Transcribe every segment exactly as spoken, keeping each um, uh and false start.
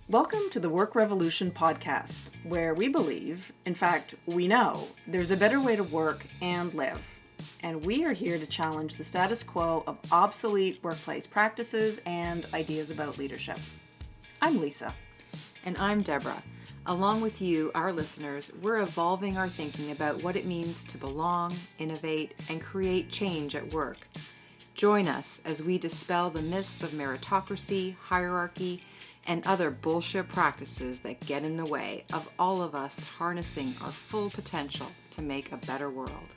Welcome to the Work Revolution podcast, where we believe, in fact, we know, there's a better way to work and live. And we are here to challenge the status quo of obsolete workplace practices and ideas about leadership. I'm Lisa. And I'm Deborah. Along with you, our listeners, we're evolving our thinking about what it means to belong, innovate, and create change at work. Join us as we dispel the myths of meritocracy, hierarchy, and other bullshit practices that get in the way of all of us harnessing our full potential to make a better world.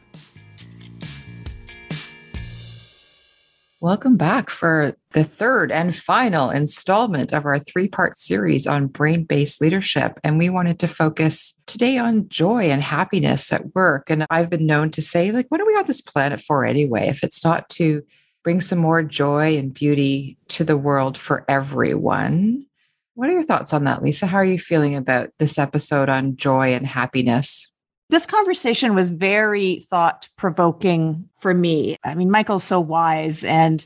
Welcome back for the third and final installment of our three-part series on brain-based leadership. And we wanted to focus today on joy and happiness at work. And I've been known to say, like, what are we on this planet for anyway, if it's not to bring some more joy and beauty to the world for everyone? What are your thoughts on that, Lisa? How are you feeling about this episode on joy and happiness? This conversation was very thought-provoking for me. I mean, Michael's so wise and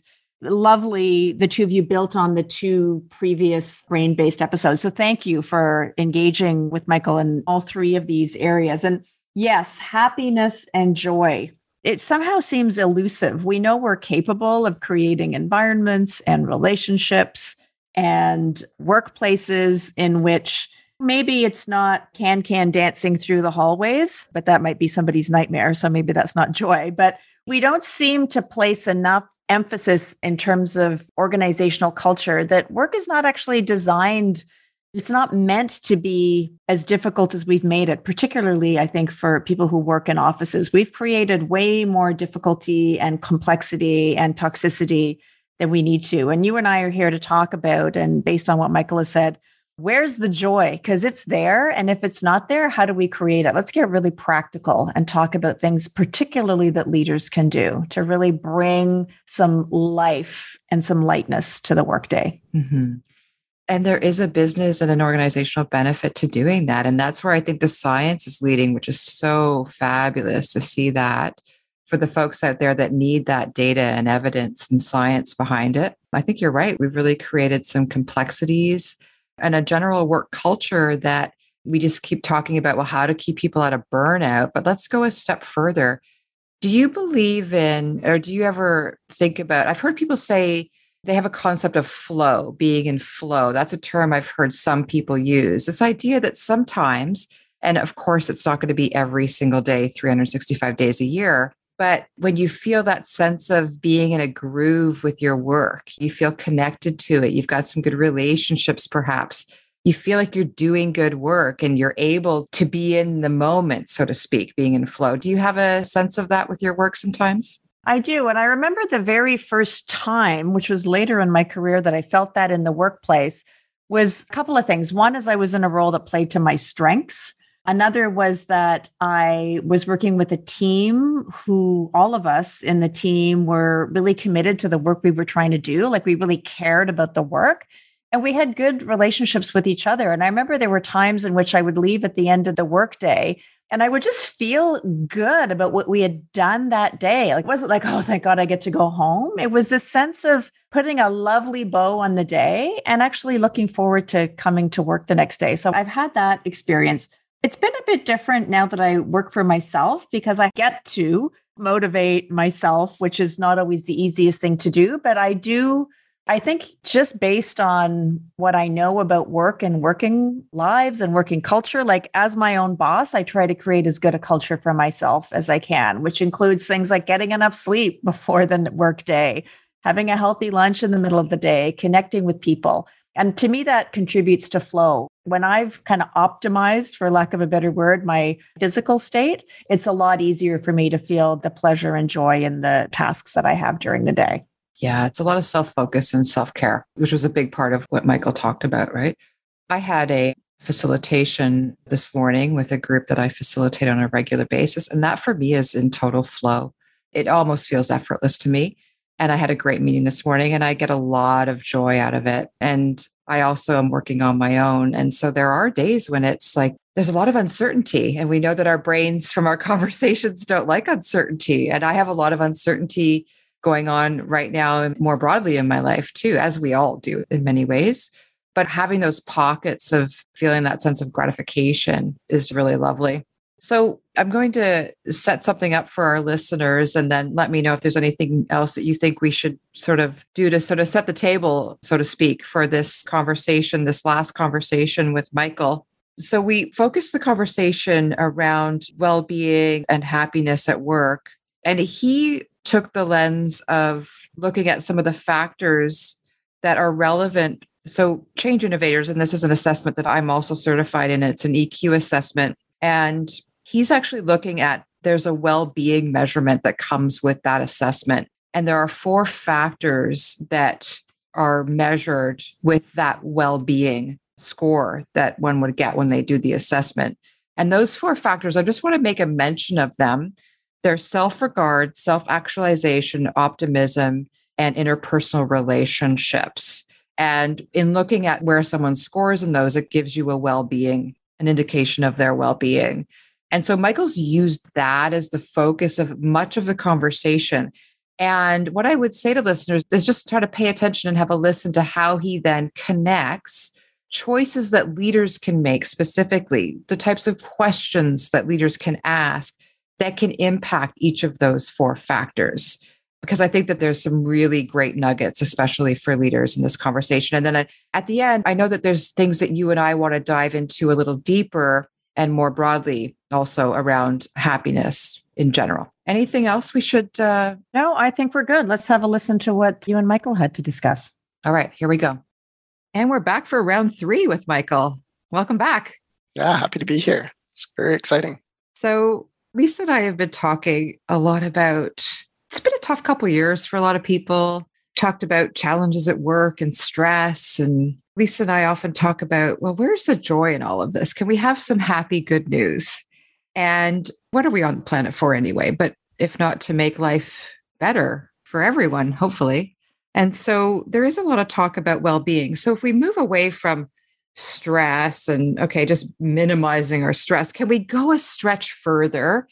lovely. The two of you built on the two previous brain-based episodes. So thank you for engaging with Michael in all three of these areas. And yes, happiness and joy. It somehow seems elusive. We know we're capable of creating environments and relationships and workplaces in which maybe it's not can-can dancing through the hallways, but that might be somebody's nightmare. So maybe that's not joy. But we don't seem to place enough emphasis in terms of organizational culture that work is not actually designed. It's not meant to be as difficult as we've made it, particularly, I think, for people who work in offices. We've created way more difficulty and complexity and toxicity than we need to. And you and I are here to talk about, and based on what Michael has said, where's the joy? Because it's there. And if it's not there, how do we create it? Let's get really practical and talk about things, particularly that leaders can do to really bring some life and some lightness to the workday. Mm-hmm. And there is a business and an organizational benefit to doing that. And that's where I think the science is leading, which is so fabulous to see that for the folks out there that need that data and evidence and science behind it. I think you're right. We've really created some complexities and a general work culture that we just keep talking about, well, how to keep people out of burnout. But let's go a step further. Do you believe in, or do you ever think about, I've heard people say they have a concept of flow, being in flow. That's a term I've heard some people use. This idea that sometimes, and of course, it's not going to be every single day, three hundred sixty-five days a year, but when you feel that sense of being in a groove with your work, you feel connected to it, you've got some good relationships, perhaps, you feel like you're doing good work and you're able to be in the moment, so to speak, being in flow. Do you have a sense of that with your work sometimes? I do. And I remember the very first time, which was later in my career, that I felt that in the workplace was a couple of things. One is I was in a role that played to my strengths. Another was that I was working with a team who all of us in the team were really committed to the work we were trying to do. Like we really cared about the work and we had good relationships with each other. And I remember there were times in which I would leave at the end of the workday and I would just feel good about what we had done that day. Like, it wasn't like, oh, thank God I get to go home. It was this sense of putting a lovely bow on the day and actually looking forward to coming to work the next day. So I've had that experience. It's been a bit different now that I work for myself because I get to motivate myself, which is not always the easiest thing to do. But I do, I think just based on what I know about work and working lives and working culture, like as my own boss, I try to create as good a culture for myself as I can, which includes things like getting enough sleep before the work day, having a healthy lunch in the middle of the day, connecting with people. And to me, that contributes to flow. When I've kind of optimized, for lack of a better word, my physical state, it's a lot easier for me to feel the pleasure and joy in the tasks that I have during the day. Yeah, it's a lot of self-focus and self-care, which was a big part of what Michael talked about, right? I had a facilitation this morning with a group that I facilitate on a regular basis. And that for me is in total flow. It almost feels effortless to me. And I had a great meeting this morning and I get a lot of joy out of it. And I also am working on my own. And so there are days when it's like, there's a lot of uncertainty. And we know that our brains from our conversations don't like uncertainty. And I have a lot of uncertainty going on right now and more broadly in my life too, as we all do in many ways. But having those pockets of feeling that sense of gratification is really lovely. So I'm going to set something up for our listeners and then let me know if there's anything else that you think we should sort of do to sort of set the table, so to speak, for this conversation, this last conversation with Michael. So we focused the conversation around well-being and happiness at work. And he took the lens of looking at some of the factors that are relevant. So Change Innovators, and this is an assessment that I'm also certified in, it's an E Q assessment. And he's actually looking at, there's a well-being measurement that comes with that assessment. And there are four factors that are measured with that well-being score that one would get when they do the assessment. And those four factors, I just want to make a mention of them. They're self-regard, self-actualization, optimism, and interpersonal relationships. And in looking at where someone scores in those, it gives you a well-being, an indication of their well-being. And so Michael's used that as the focus of much of the conversation. And what I would say to listeners is just try to pay attention and have a listen to how he then connects choices that leaders can make, specifically the types of questions that leaders can ask that can impact each of those four factors. Because I think that there's some really great nuggets, especially for leaders in this conversation. And then at the end, I know that there's things that you and I want to dive into a little deeper and more broadly also around happiness in general. Anything else we should? Uh... No, I think we're good. Let's have a listen to what you and Michael had to discuss. All right, here we go. And we're back for round three with Michael. Welcome back. Yeah, happy to be here. It's very exciting. So Lisa and I have been talking a lot about, it's been a tough couple of years for a lot of people, talked about challenges at work and stress. And Lisa and I often talk about, well, where's the joy in all of this? Can we have some happy, good news? And what are we on the planet for anyway? But if not to make life better for everyone, hopefully. And so there is a lot of talk about well-being. So if we move away from stress and, okay, just minimizing our stress, can we go a stretch further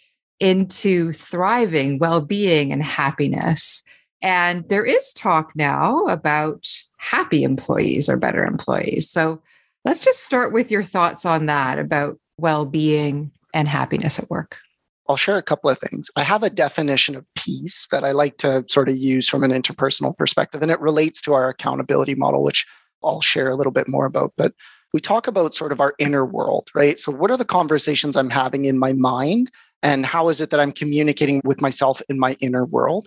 into thriving, well-being, and happiness? And there is talk now about happy employees or better employees. So let's just start with your thoughts on that, about well-being and happiness at work. I'll share a couple of things. I have a definition of peace that I like to sort of use from an interpersonal perspective, and it relates to our accountability model, which I'll share a little bit more about. But we talk about sort of our inner world, right? So what are the conversations I'm having in my mind, and how is it that I'm communicating with myself in my inner world?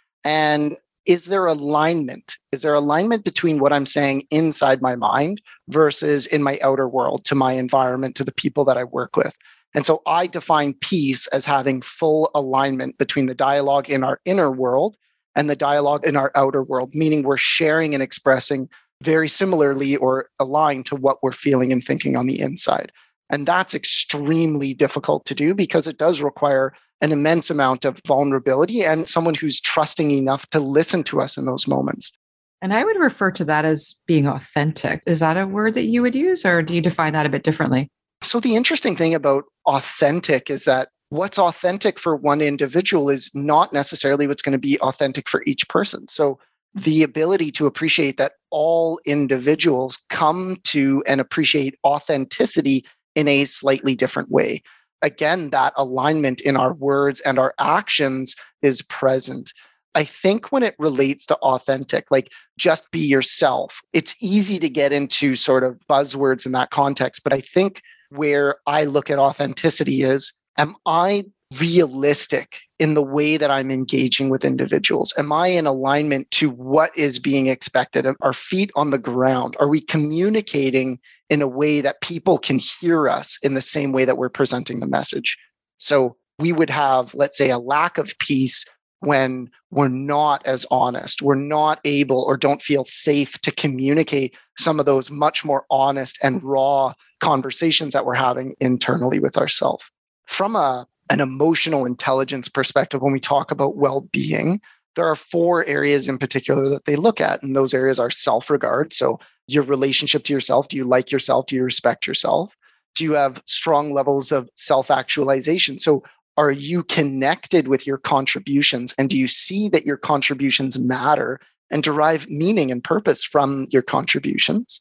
And is there alignment? Is there alignment between what I'm saying inside my mind versus in my outer world, to my environment, to the people that I work with? And so I define peace as having full alignment between the dialogue in our inner world and the dialogue in our outer world, meaning we're sharing and expressing very similarly or aligned to what we're feeling and thinking on the inside. And that's extremely difficult to do because it does require an immense amount of vulnerability and someone who's trusting enough to listen to us in those moments. And I would refer to that as being authentic. Is that a word that you would use, or do you define that a bit differently? So the interesting thing about authentic is that what's authentic for one individual is not necessarily what's going to be authentic for each person. So the ability to appreciate that all individuals come to and appreciate authenticity in a slightly different way. Again, that alignment in our words and our actions is present. I think when it relates to authentic, like just be yourself, it's easy to get into sort of buzzwords in that context. But I think where I look at authenticity is, am I realistic in the way that I'm engaging with individuals? Am I in alignment to what is being expected? Are feet on the ground? Are we communicating in a way that people can hear us in the same way that we're presenting the message? So we would have, let's say, a lack of peace when we're not as honest, we're not able or don't feel safe to communicate some of those much more honest and raw conversations that we're having internally with ourselves. From a, an emotional intelligence perspective, when we talk about well-being, there are four areas in particular that they look at. And those areas are self-regard. So your relationship to yourself. Do you like yourself? Do you respect yourself? Do you have strong levels of self-actualization? So are you connected with your contributions? And do you see that your contributions matter and derive meaning and purpose from your contributions?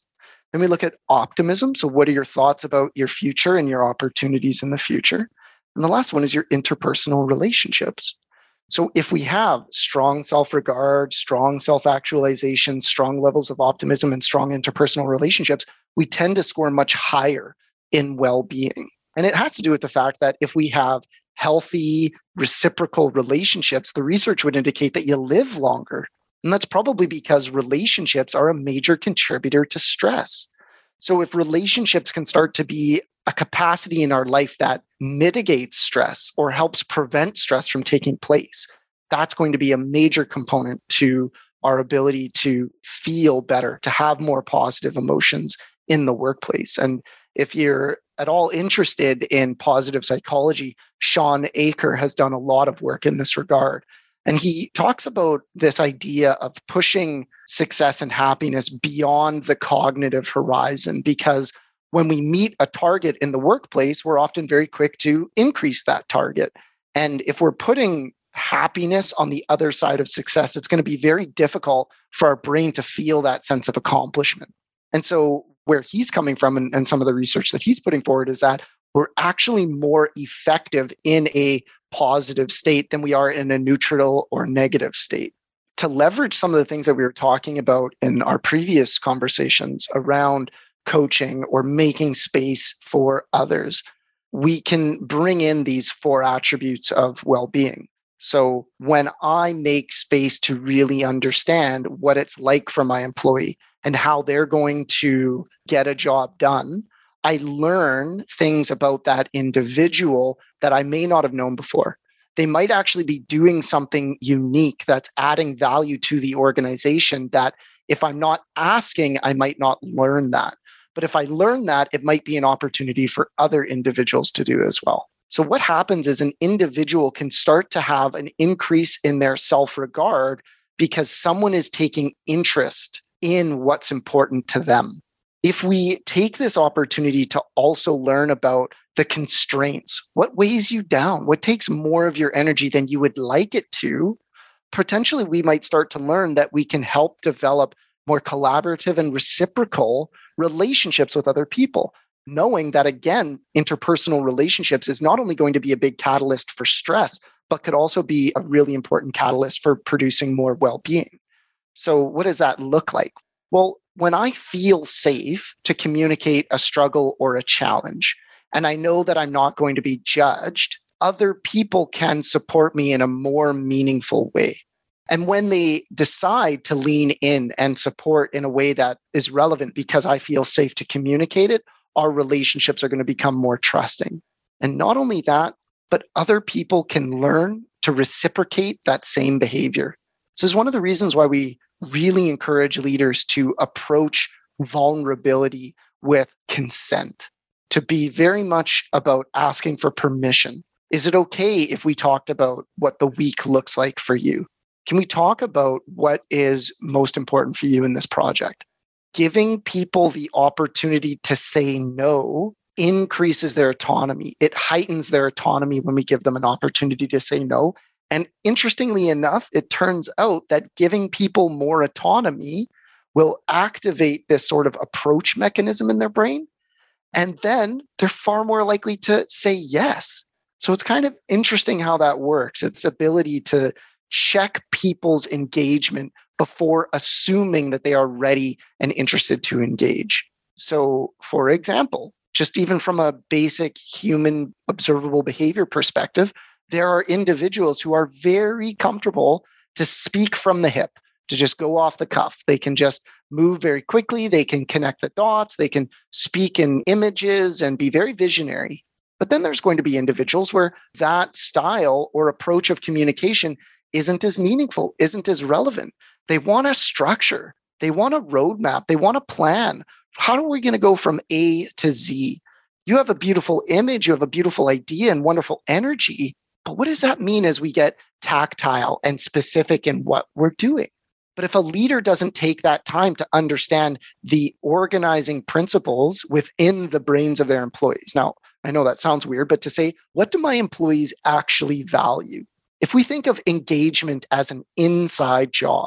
Then we look at optimism. So what are your thoughts about your future and your opportunities in the future? And the last one is your interpersonal relationships. So if we have strong self-regard, strong self-actualization, strong levels of optimism, and strong interpersonal relationships, we tend to score much higher in well-being. And it has to do with the fact that if we have healthy, reciprocal relationships, the research would indicate that you live longer. And that's probably because relationships are a major contributor to stress. So if relationships can start to be a capacity in our life that mitigates stress or helps prevent stress from taking place, that's going to be a major component to our ability to feel better, to have more positive emotions in the workplace. And if you're at all interested in positive psychology, Sean Aker has done a lot of work in this regard. And he talks about this idea of pushing success and happiness beyond the cognitive horizon, because when we meet a target in the workplace, we're often very quick to increase that target. And if we're putting happiness on the other side of success, it's going to be very difficult for our brain to feel that sense of accomplishment. And so where he's coming from and, and some of the research that he's putting forward is that we're actually more effective in a positive state than we are in a neutral or negative state. To leverage some of the things that we were talking about in our previous conversations around coaching or making space for others, we can bring in these four attributes of well-being. So when I make space to really understand what it's like for my employee and how they're going to get a job done, I learn things about that individual that I may not have known before. They might actually be doing something unique that's adding value to the organization that if I'm not asking, I might not learn that. But if I learn that, it might be an opportunity for other individuals to do as well. So what happens is an individual can start to have an increase in their self-regard because someone is taking interest in what's important to them. If we take this opportunity to also learn about the constraints, what weighs you down, what takes more of your energy than you would like it to, potentially we might start to learn that we can help develop more collaborative and reciprocal relationships with other people, knowing that, again, interpersonal relationships is not only going to be a big catalyst for stress, but could also be a really important catalyst for producing more well-being. So what does that look like? Well, when I feel safe to communicate a struggle or a challenge, and I know that I'm not going to be judged, other people can support me in a more meaningful way. And when they decide to lean in and support in a way that is relevant because I feel safe to communicate it, our relationships are going to become more trusting. And not only that, but other people can learn to reciprocate that same behavior. So it's one of the reasons why we really encourage leaders to approach vulnerability with consent, to be very much about asking for permission. Is it okay if we talked about what the week looks like for you? Can we talk about what is most important for you in this project? Giving people the opportunity to say no increases their autonomy. It heightens their autonomy when we give them an opportunity to say no. And interestingly enough, it turns out that giving people more autonomy will activate this sort of approach mechanism in their brain. And then they're far more likely to say yes. So it's kind of interesting how that works. Its ability to check people's engagement before assuming that they are ready and interested to engage. So, for example, just even from a basic human observable behavior perspective, there are individuals who are very comfortable to speak from the hip, to just go off the cuff. They can just move very quickly. They can connect the dots. They can speak in images and be very visionary. But then there's going to be individuals where that style or approach of communication isn't as meaningful, isn't as relevant. They want a structure. They want a roadmap. They want a plan. How are we going to go from A to Z? You have a beautiful image, you have a beautiful idea and wonderful energy, but what does that mean as we get tactile and specific in what we're doing? But if a leader doesn't take that time to understand the organizing principles within the brains of their employees. Now, I know that sounds weird, but to say, what do my employees actually value? If we think of engagement as an inside job,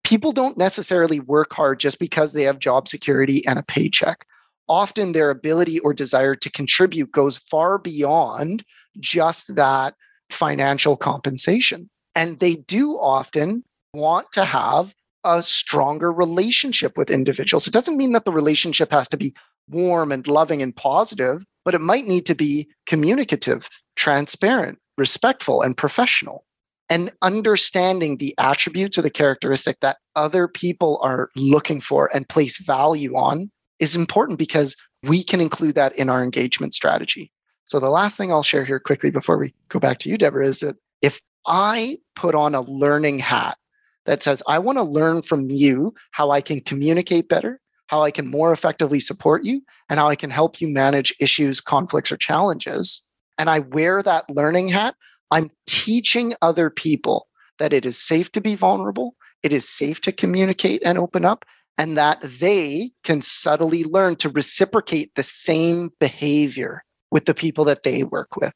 people don't necessarily work hard just because they have job security and a paycheck. Often their ability or desire to contribute goes far beyond just that financial compensation. And they do often want to have a stronger relationship with individuals. It doesn't mean that the relationship has to be warm and loving and positive, but it might need to be communicative, transparent, respectful, and professional. And understanding the attributes or the characteristic that other people are looking for and place value on is important because we can include that in our engagement strategy. So the last thing I'll share here quickly before we go back to you, Deborah, is that if I put on a learning hat that says, I want to learn from you how I can communicate better, how I can more effectively support you, and how I can help you manage issues, conflicts, or challenges, and I wear that learning hat, I'm teaching other people that it is safe to be vulnerable, it is safe to communicate and open up, and that they can subtly learn to reciprocate the same behavior with the people that they work with.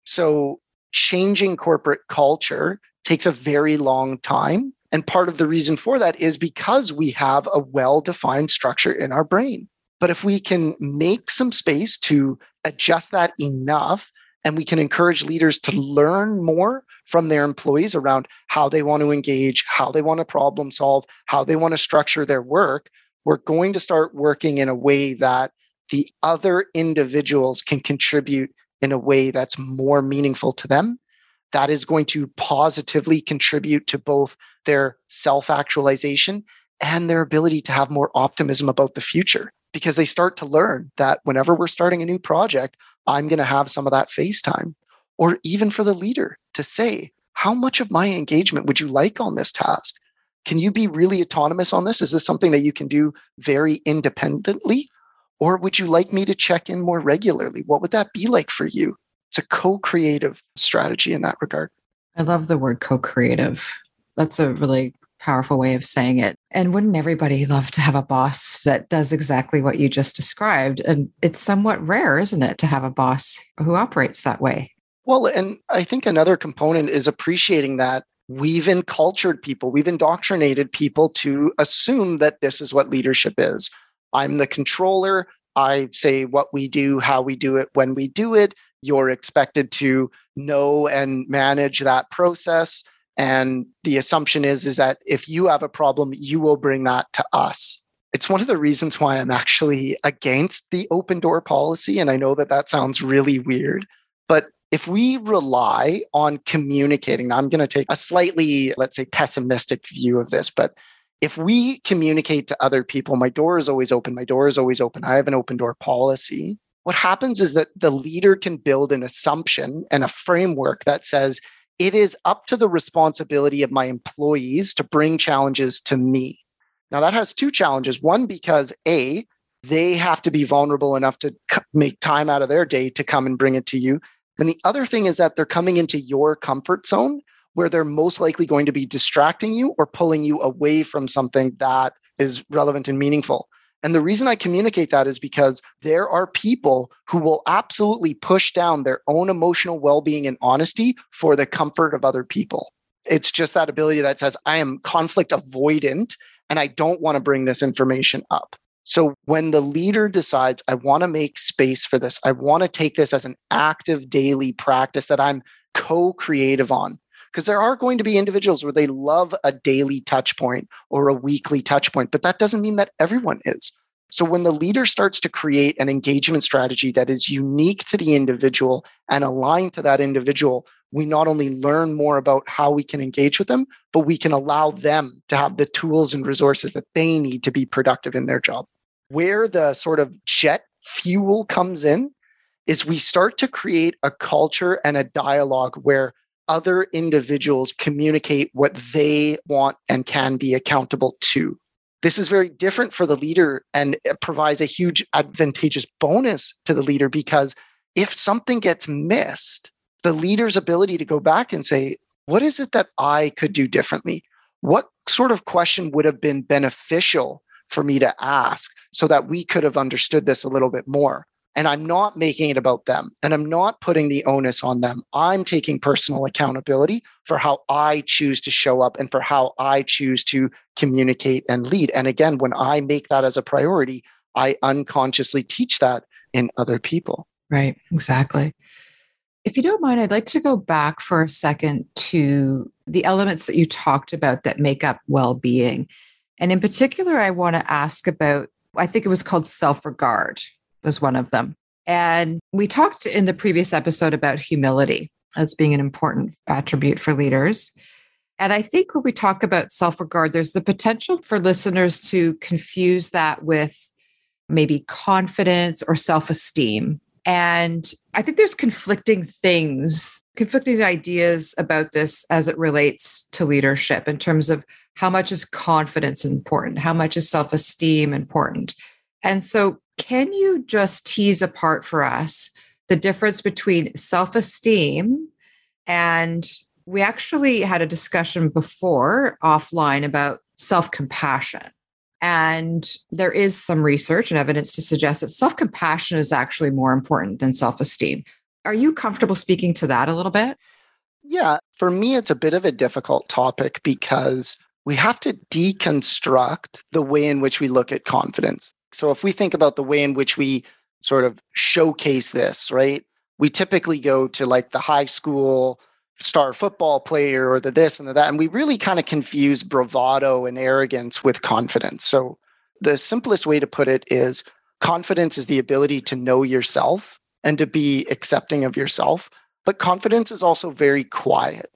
So changing corporate culture takes a very long time. And part of the reason for that is because we have a well-defined structure in our brain. But if we can make some space to adjust that enough, and we can encourage leaders to learn more from their employees around how they want to engage, how they want to problem solve, how they want to structure their work, we're going to start working in a way that the other individuals can contribute in a way that's more meaningful to them. That is going to positively contribute to both their self-actualization and their ability to have more optimism about the future, because they start to learn that whenever we're starting a new project, I'm going to have some of that face time. Or even for the leader to say, how much of my engagement would you like on this task? Can you be really autonomous on this? Is this something that you can do very independently? Or would you like me to check in more regularly? What would that be like for you? It's a co-creative strategy in that regard. I love the word co-creative. That's a really powerful way of saying it. And wouldn't everybody love to have a boss that does exactly what you just described? And it's somewhat rare, isn't it, to have a boss who operates that way? Well, and I think another component is appreciating that we've encultured people, we've indoctrinated people to assume that this is what leadership is. I'm the controller. I say what we do, how we do it, when we do it. You're expected to know and manage that process. And the assumption is, is that if you have a problem, you will bring that to us. It's one of the reasons why I'm actually against the open door policy. And I know that that sounds really weird, but if we rely on communicating, now I'm going to take a slightly, let's say, pessimistic view of this, but if we communicate to other people, my door is always open, my door is always open, I have an open door policy, what happens is that the leader can build an assumption and a framework that says, it is up to the responsibility of my employees to bring challenges to me. Now, that has two challenges. One, because A, they have to be vulnerable enough to make time out of their day to come and bring it to you. And the other thing is that they're coming into your comfort zone where they're most likely going to be distracting you or pulling you away from something that is relevant and meaningful. And the reason I communicate that is because there are people who will absolutely push down their own emotional well-being and honesty for the comfort of other people. It's just that ability that says, I am conflict avoidant and I don't want to bring this information up. So when the leader decides, I want to make space for this, I want to take this as an active daily practice that I'm co-creative on. Because there are going to be individuals where they love a daily touch point or a weekly touch point, but that doesn't mean that everyone is. So when the leader starts to create an engagement strategy that is unique to the individual and aligned to that individual, we not only learn more about how we can engage with them, but we can allow them to have the tools and resources that they need to be productive in their job. Where the sort of jet fuel comes in is we start to create a culture and a dialogue where other individuals communicate what they want and can be accountable to. This is very different for the leader, and it provides a huge advantageous bonus to the leader, because if something gets missed, the leader's ability to go back and say, what is it that I could do differently? What sort of question would have been beneficial for me to ask so that we could have understood this a little bit more? And I'm not making it about them. And I'm not putting the onus on them. I'm taking personal accountability for how I choose to show up and for how I choose to communicate and lead. And again, when I make that as a priority, I unconsciously teach that in other people. Right, exactly. If you don't mind, I'd like to go back for a second to the elements that you talked about that make up well-being. And in particular, I want to ask about, I think it was called self-regard was one of them. And we talked in the previous episode about humility as being an important attribute for leaders. And I think when we talk about self-regard, there's the potential for listeners to confuse that with maybe confidence or self-esteem. And I think there's conflicting things, conflicting ideas about this as it relates to leadership in terms of how much is confidence important, how much is self-esteem important. And so can you just tease apart for us the difference between self-esteem and we actually had a discussion before offline about self-compassion. And there is some research and evidence to suggest that self-compassion is actually more important than self-esteem. Are you comfortable speaking to that a little bit? Yeah, for me, it's a bit of a difficult topic because we have to deconstruct the way in which we look at confidence. So if we think about the way in which we sort of showcase this, right? We typically go to like the high school star football player or the this and the that, and we really kind of confuse bravado and arrogance with confidence. So the simplest way to put it is confidence is the ability to know yourself and to be accepting of yourself, but confidence is also very quiet.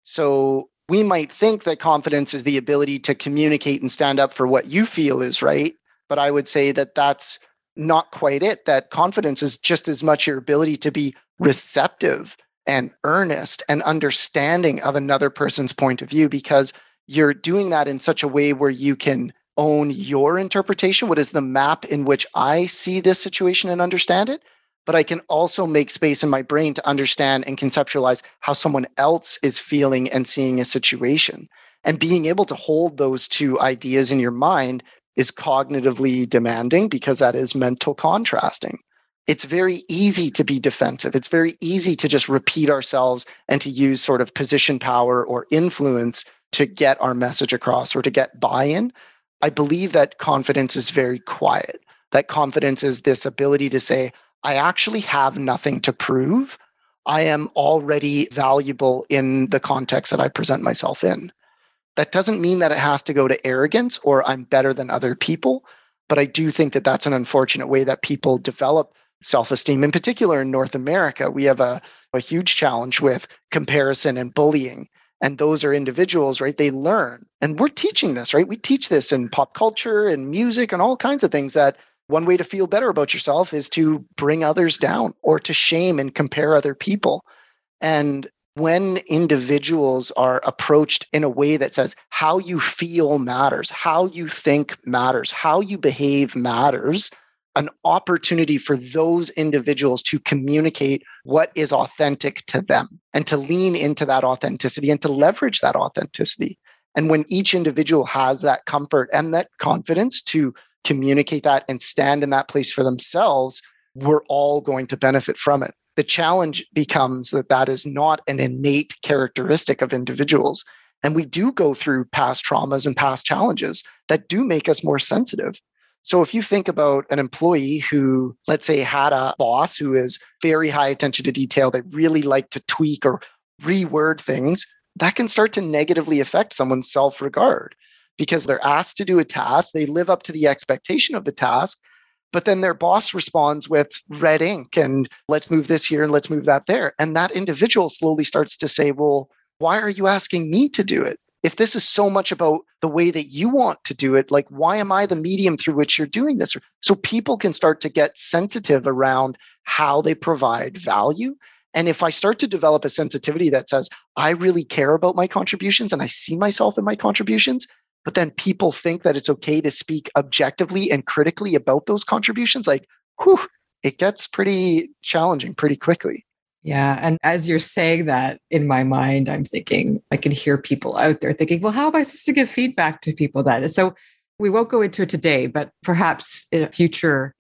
So we might think that confidence is the ability to communicate and stand up for what you feel is right. But I would say that that's not quite it, that confidence is just as much your ability to be receptive and earnest and understanding of another person's point of view, because you're doing that in such a way where you can own your interpretation. What is the map in which I see this situation and understand it? But I can also make space in my brain to understand and conceptualize how someone else is feeling and seeing a situation. And being able to hold those two ideas in your mind is cognitively demanding because that is mental contrasting. It's very easy to be defensive. It's very easy to just repeat ourselves and to use sort of position power or influence to get our message across or to get buy-in. I believe that confidence is very quiet. That confidence is this ability to say, I actually have nothing to prove. I am already valuable in the context that I present myself in. That doesn't mean that it has to go to arrogance or I'm better than other people, but I do think that that's an unfortunate way that people develop self-esteem. In particular, in North America, we have a, a huge challenge with comparison and bullying. And those are individuals, right? They learn. And we're teaching this, right? We teach this in pop culture and music and all kinds of things that one way to feel better about yourself is to bring others down or to shame and compare other people. And when individuals are approached in a way that says how you feel matters, how you think matters, how you behave matters, an opportunity for those individuals to communicate what is authentic to them and to lean into that authenticity and to leverage that authenticity. And when each individual has that comfort and that confidence to communicate that and stand in that place for themselves, we're all going to benefit from it. The challenge becomes that that is not an innate characteristic of individuals. And we do go through past traumas and past challenges that do make us more sensitive. So if you think about an employee who, let's say, had a boss who is very high attention to detail, they really like to tweak or reword things, that can start to negatively affect someone's self-regard because they're asked to do a task, they live up to the expectation of the task, but then their boss responds with red ink and let's move this here and let's move that there. And that individual slowly starts to say, well, why are you asking me to do it? If this is so much about the way that you want to do it, like, why am I the medium through which you're doing this? So people can start to get sensitive around how they provide value. And if I start to develop a sensitivity that says, I really care about my contributions and I see myself in my contributions, but then people think that it's okay to speak objectively and critically about those contributions, like, whew, it gets pretty challenging pretty quickly. Yeah. And as you're saying that in my mind, I'm thinking, I can hear people out there thinking, well, how am I supposed to give feedback to people that? So we won't go into it today, but perhaps in a future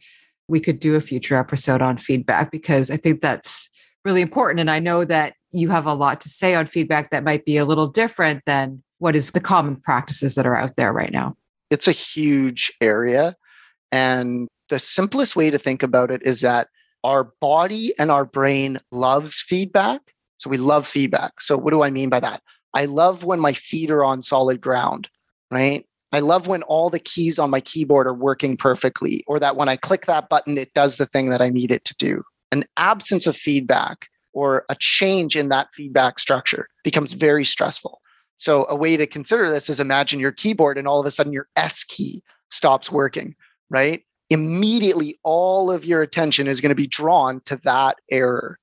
we could do a future episode on feedback, because I think that's really important. And I know that you have a lot to say on feedback that might be a little different than what is the common practices that are out there right now. It's a huge area. And the simplest way to think about it is that our body and our brain loves feedback. So we love feedback. So what do I mean by that? I love when my feet are on solid ground, right? I love when all the keys on my keyboard are working perfectly, or that when I click that button, it does the thing that I need it to do. An absence of feedback or a change in that feedback structure becomes very stressful. So a way to consider this is imagine your keyboard and all of a sudden your S key stops working, right? Immediately, all of your attention is going to be drawn to that error.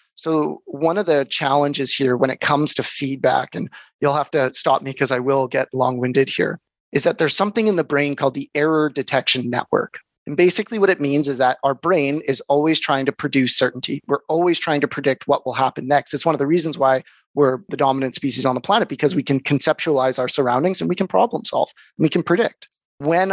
So one of the challenges here when it comes to feedback, and you'll have to stop me because I will get long-winded here, is that there's something in the brain called the error detection network. And basically what it means is that our brain is always trying to produce certainty. We're always trying to predict what will happen next. It's one of the reasons why we're the dominant species on the planet, because we can conceptualize our surroundings and we can problem solve and we can predict. When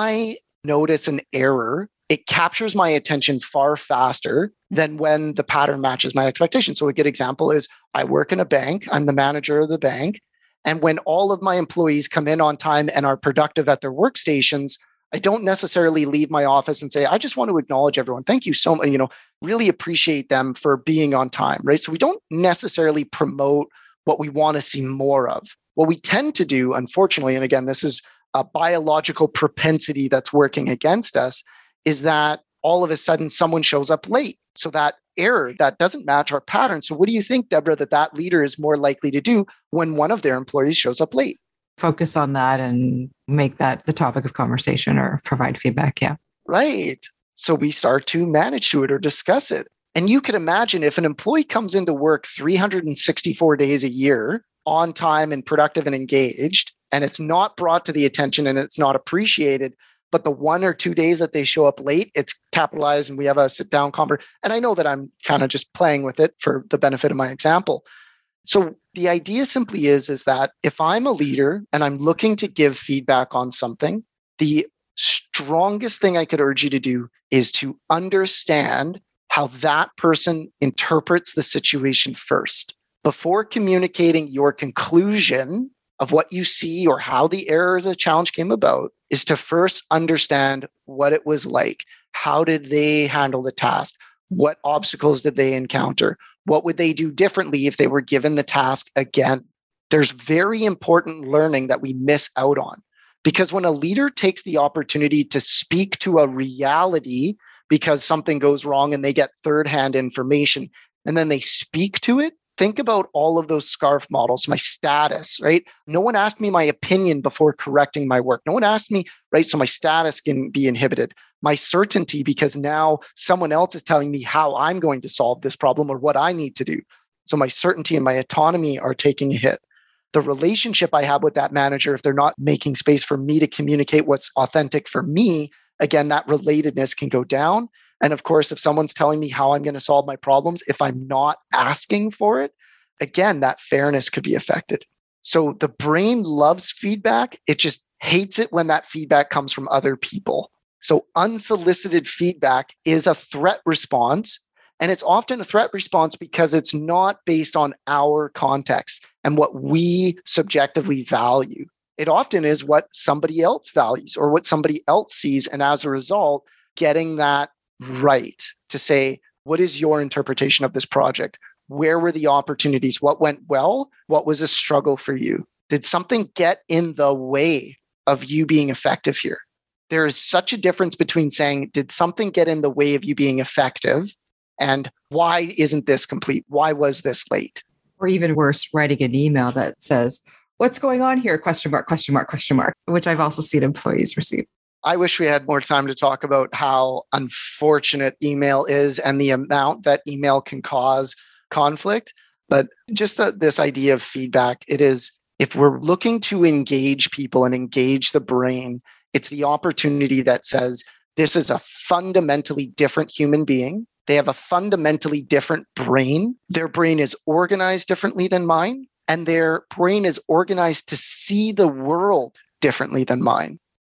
I notice an error, it captures my attention far faster than when the pattern matches my expectations. So a good example is I work in a bank. I'm the manager of the bank. And when all of my employees come in on time and are productive at their workstations, I don't necessarily leave my office and say, I just want to acknowledge everyone. Thank you so much. You know, really appreciate them for being on time, right? So we don't necessarily promote what we want to see more of. What we tend to do, unfortunately, and again, this is a biological propensity that's working against us, is that all of a sudden someone shows up late. So that error that doesn't match our pattern. So what do you think, Deborah, that that leader is more likely to do when one of their employees shows up late? Focus on that and make that the topic of conversation or provide feedback. Yeah. Right. So we start to manage to it or discuss it. And you could imagine if an employee comes into work three hundred sixty-four days a year on time and productive and engaged, and it's not brought to the attention and it's not appreciated, but the one or two days that they show up late, it's capitalized and we have a sit down conversation. And I know that I'm kind of just playing with it for the benefit of my example. So the idea simply is, is that if I'm a leader and I'm looking to give feedback on something, the strongest thing I could urge you to do is to understand how that person interprets the situation first. Before communicating your conclusion of what you see or how the error or the challenge came about, is to first understand what it was like. How did they handle the task? What obstacles did they encounter? What would they do differently if they were given the task again? There's very important learning that we miss out on. Because when a leader takes the opportunity to speak to a reality because something goes wrong and they get third-hand information, and then they speak to it, think about all of those SCARF models, my status, right? No one asked me my opinion before correcting my work. No one asked me, right? So my status can be inhibited. My certainty, because now someone else is telling me how I'm going to solve this problem or what I need to do. So my certainty and my autonomy are taking a hit. The relationship I have with that manager, if they're not making space for me to communicate what's authentic for me, again, that relatedness can go down. And of course, if someone's telling me how I'm going to solve my problems, if I'm not asking for it, again, that fairness could be affected. So the brain loves feedback. It just hates it when that feedback comes from other people. So unsolicited feedback is a threat response. And it's often a threat response because it's not based on our context and what we subjectively value. It often is what somebody else values or what somebody else sees. And as a result, getting that right to say, what is your interpretation of this project? Where were the opportunities? What went well? What was a struggle for you? Did something get in the way of you being effective here? There is such a difference between saying, did something get in the way of you being effective? And why isn't this complete? Why was this late? Or even worse, writing an email that says, what's going on here? Question mark, question mark, question mark, which I've also seen employees receive. I wish we had more time to talk about how unfortunate email is and the amount that email can cause conflict. But just uh, this idea of feedback, it is, if we're looking to engage people and engage the brain, it's the opportunity that says, this is a fundamentally different human being. They have a fundamentally different brain. Their brain is organized differently than mine, and their brain is organized to see the world differently than mine.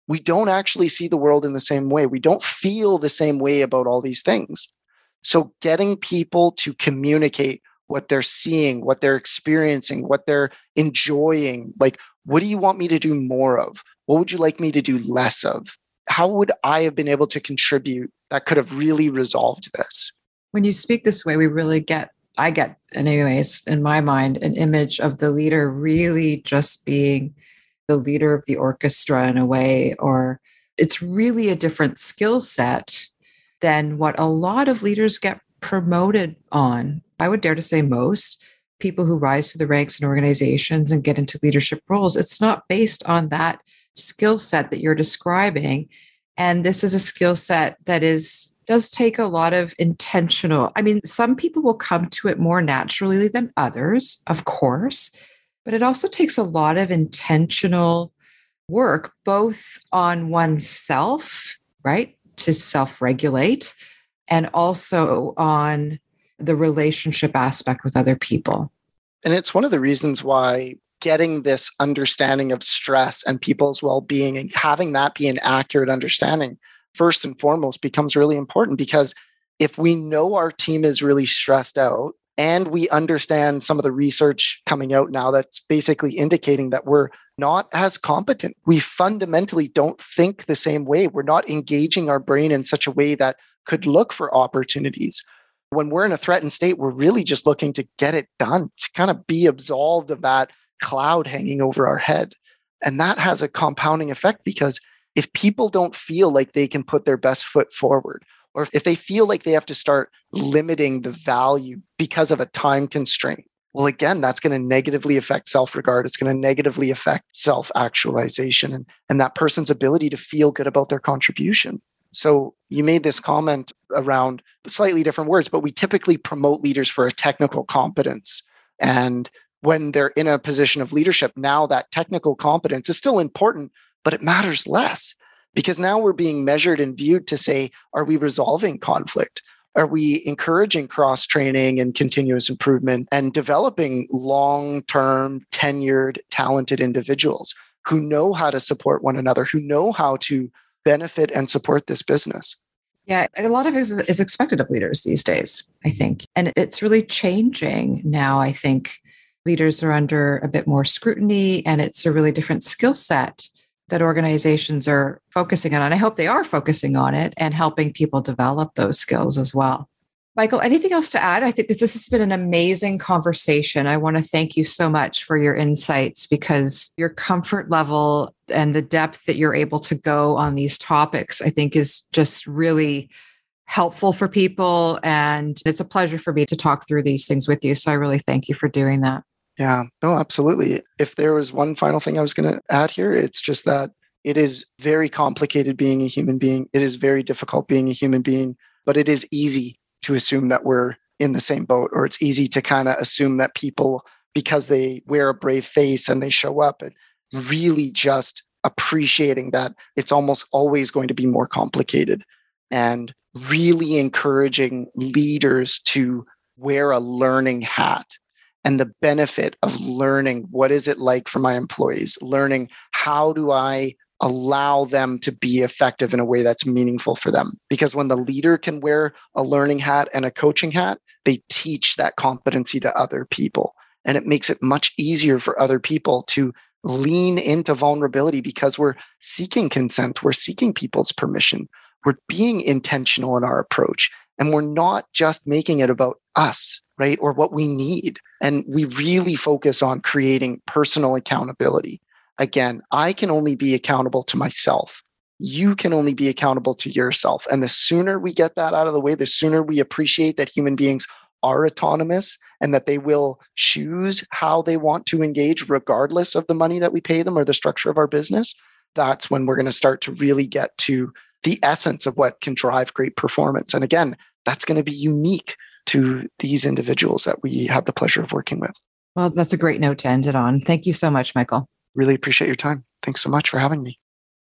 we don't actually see the world in the same way. We don't feel the same way about all these things. So getting people to communicate what they're seeing, what they're experiencing, what they're enjoying, like, what do you want me to do more of? What would you like me to do less of? How would I have been able to contribute that could have really resolved this? When you speak this way, we really get, I get, anyways, in my mind, an image of the leader really just being the leader of the orchestra in a way, or it's really a different skill set than what a lot of leaders get promoted on. I would dare to say most people who rise to the ranks in organizations and get into leadership roles, it's not based on that skill set that you're describing. And this is a skill set that is does take a lot of intentional. I mean, some people will come to it more naturally than others, of course, but it also takes a lot of intentional work, both on oneself, right, to self-regulate, and also on the relationship aspect with other people. And it's one of the reasons why getting this understanding of stress and people's well-being and having that be an accurate understanding first and foremost becomes really important, because if we know our team is really stressed out and we understand some of the research coming out now that's basically indicating that we're not as competent, we fundamentally don't think the same way. We're not engaging our brain in such a way that could look for opportunities. When we're in a threatened state, we're really just looking to get it done, to kind of be absolved of that cloud hanging over our head. And that has a compounding effect, because if people don't feel like they can put their best foot forward, or if they feel like they have to start limiting the value because of a time constraint, well, again, that's going to negatively affect self-regard. It's going to negatively affect self-actualization and, and that person's ability to feel good about their contribution. So you made this comment around slightly different words, but we typically promote leaders for a technical competence. And when they're in a position of leadership, now that technical competence is still important, but it matters less, because now we're being measured and viewed to say, are we resolving conflict? Are we encouraging cross-training and continuous improvement and developing long-term, tenured, talented individuals who know how to support one another, who know how to benefit and support this business? Yeah, a lot of it is, is expected of leaders these days, I think. And it's really changing now. I think leaders are under a bit more scrutiny, and it's a really different skill set that organizations are focusing on. And I hope they are focusing on it and helping people develop those skills as well. Michael, anything else to add? I think this, this has been an amazing conversation. I want to thank you so much for your insights, because your comfort level and the depth that you're able to go on these topics, I think, is just really helpful for people. And it's a pleasure for me to talk through these things with you. So I really thank you for doing that. Yeah, no, absolutely. If there was one final thing I was going to add here, it's just that it is very complicated being a human being. It is very difficult being a human being, but it is easy to assume that we're in the same boat, or it's easy to kind of assume that people, because they wear a brave face and they show up, and really just appreciating that it's almost always going to be more complicated, and really encouraging leaders to wear a learning hat. And the benefit of learning, what is it like for my employees? Learning, how do I allow them to be effective in a way that's meaningful for them? Because when the leader can wear a learning hat and a coaching hat, they teach that competency to other people. And it makes it much easier for other people to lean into vulnerability, because we're seeking consent, we're seeking people's permission, we're being intentional in our approach, and we're not just making it about us, right? Or what we need. And we really focus on creating personal accountability. Again, I can only be accountable to myself. You can only be accountable to yourself. And the sooner we get that out of the way, the sooner we appreciate that human beings are autonomous and that they will choose how they want to engage regardless of the money that we pay them or the structure of our business, that's when we're going to start to really get to the essence of what can drive great performance. And again, that's going to be unique to these individuals that we have the pleasure of working with. Well, that's a great note to end it on. Thank you so much, Michael. Really appreciate your time. Thanks so much for having me.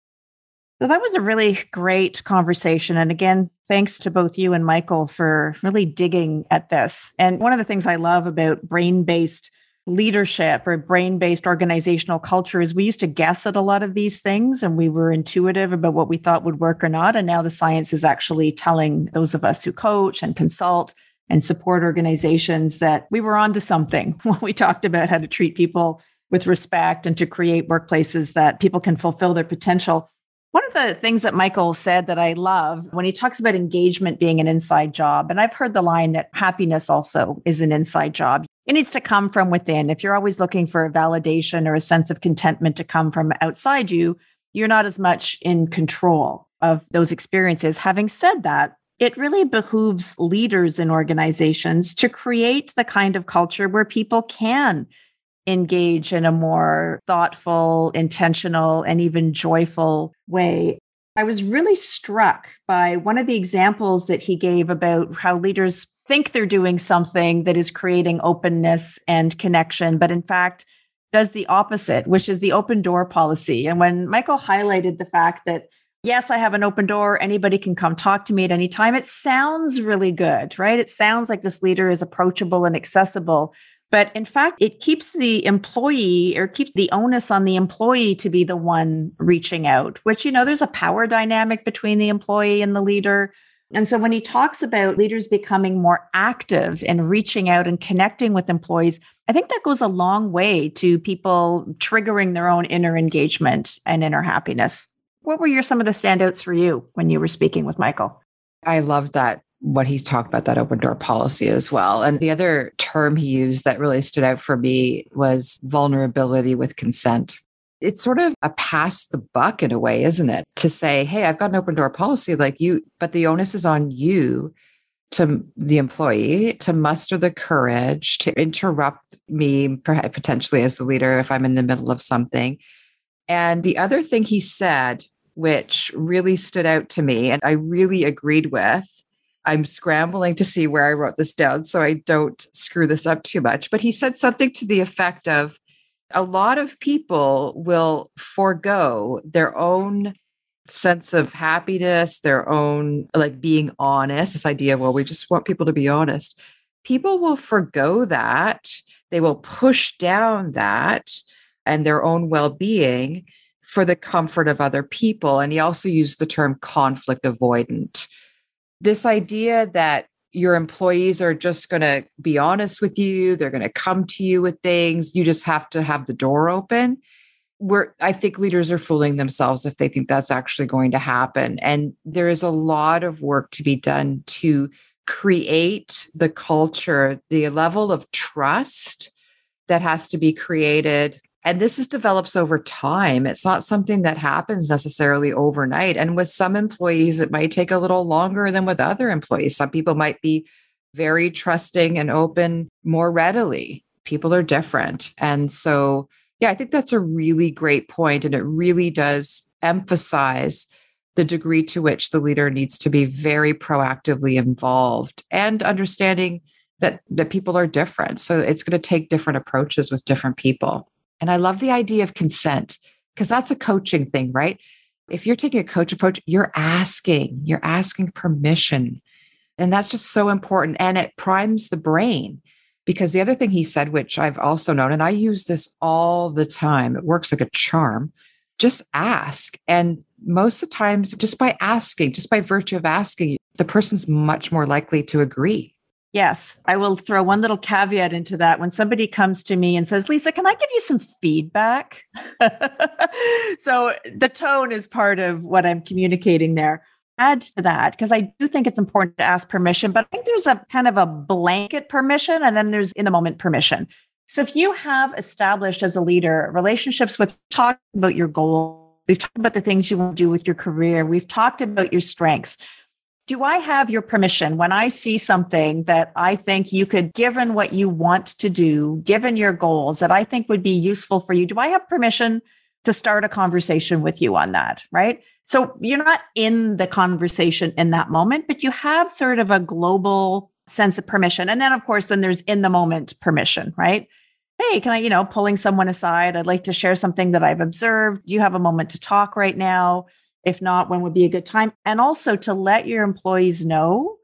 So that was a really great conversation. And again, thanks to both you and Michael for really digging at this. And one of the things I love about brain-based leadership or brain-based organizational culture is we used to guess at a lot of these things and we were intuitive about what we thought would work or not. And now the science is actually telling those of us who coach and consult and support organizations that we were onto something when we talked about how to treat people with respect and to create workplaces that people can fulfill their potential. One of the things that Michael said that I love when he talks about engagement being an inside job, and I've heard the line that happiness also is an inside job. It needs to come from within. If you're always looking for a validation or a sense of contentment to come from outside you, you're not as much in control of those experiences. Having said that, it really behooves leaders in organizations to create the kind of culture where people can engage in a more thoughtful, intentional, and even joyful way. I was really struck by one of the examples that he gave about how leaders think they're doing something that is creating openness and connection, but in fact does the opposite, which is the open door policy. And when Michael highlighted the fact that, yes, I have an open door, anybody can come talk to me at any time, it sounds really good, right? It sounds like this leader is approachable and accessible. But in fact, it keeps the employee or keeps the onus on the employee to be the one reaching out, which, you know, there's a power dynamic between the employee and the leader. And so when he talks about leaders becoming more active and reaching out and connecting with employees, I think that goes a long way to people triggering their own inner engagement and inner happiness. What were your some of the standouts for you when you were speaking with Michael? I love that, what he's talked about, that open door policy as well. And the other term he used that really stood out for me was vulnerability with consent. It's sort of a pass the buck in a way, isn't it? To say, hey, I've got an open door policy like you, but the onus is on you, to the employee, to muster the courage to interrupt me, perhaps potentially as the leader, if I'm in the middle of something. And the other thing he said, which really stood out to me, and I really agreed with, I'm scrambling to see where I wrote this down so I don't screw this up too much. But he said something to the effect of, a lot of people will forego their own sense of happiness, their own, like, being honest, this idea of, well, we just want people to be honest. People will forego that. They will push down that and their own well-being for the comfort of other people. And he also used the term conflict avoidant. This idea that your employees are just going to be honest with you, they're going to come to you with things, you just have to have the door open. Where I think leaders are fooling themselves if they think that's actually going to happen. And there is a lot of work to be done to create the culture, the level of trust that has to be created. And this is develops over time. It's not something that happens necessarily overnight. And with some employees, it might take a little longer than with other employees. Some people might be very trusting and open more readily. People are different. And so, yeah, I think that's a really great point. And it really does emphasize the degree to which the leader needs to be very proactively involved and understanding that, that people are different. So it's going to take different approaches with different people. And I love the idea of consent, because that's a coaching thing, right? If you're taking a coach approach, you're asking, you're asking permission. And that's just so important. And it primes the brain. Because the other thing he said, which I've also known, and I use this all the time, it works like a charm, just ask. And most of the times, just by asking, just by virtue of asking, the person's much more likely to agree. Yes, I will throw one little caveat into that. When somebody comes to me and says, Lisa, can I give you some feedback? So the tone is part of what I'm communicating there. Add to that, because I do think it's important to ask permission, but I think there's a kind of a blanket permission and then there's in the moment permission. So if you have established as a leader relationships with, talk about your goals, we've talked about the things you want to do with your career, we've talked about your strengths. Do I have your permission when I see something that I think you could, given what you want to do, given your goals that I think would be useful for you, do I have permission to start a conversation with you on that, right? So you're not in the conversation in that moment, but you have sort of a global sense of permission. And then, of course, then there's in the moment permission, right? Hey, can I, you know, pulling someone aside, I'd like to share something that I've observed. Do you have a moment to talk right now? If not, when would be a good time? And also to let your employees know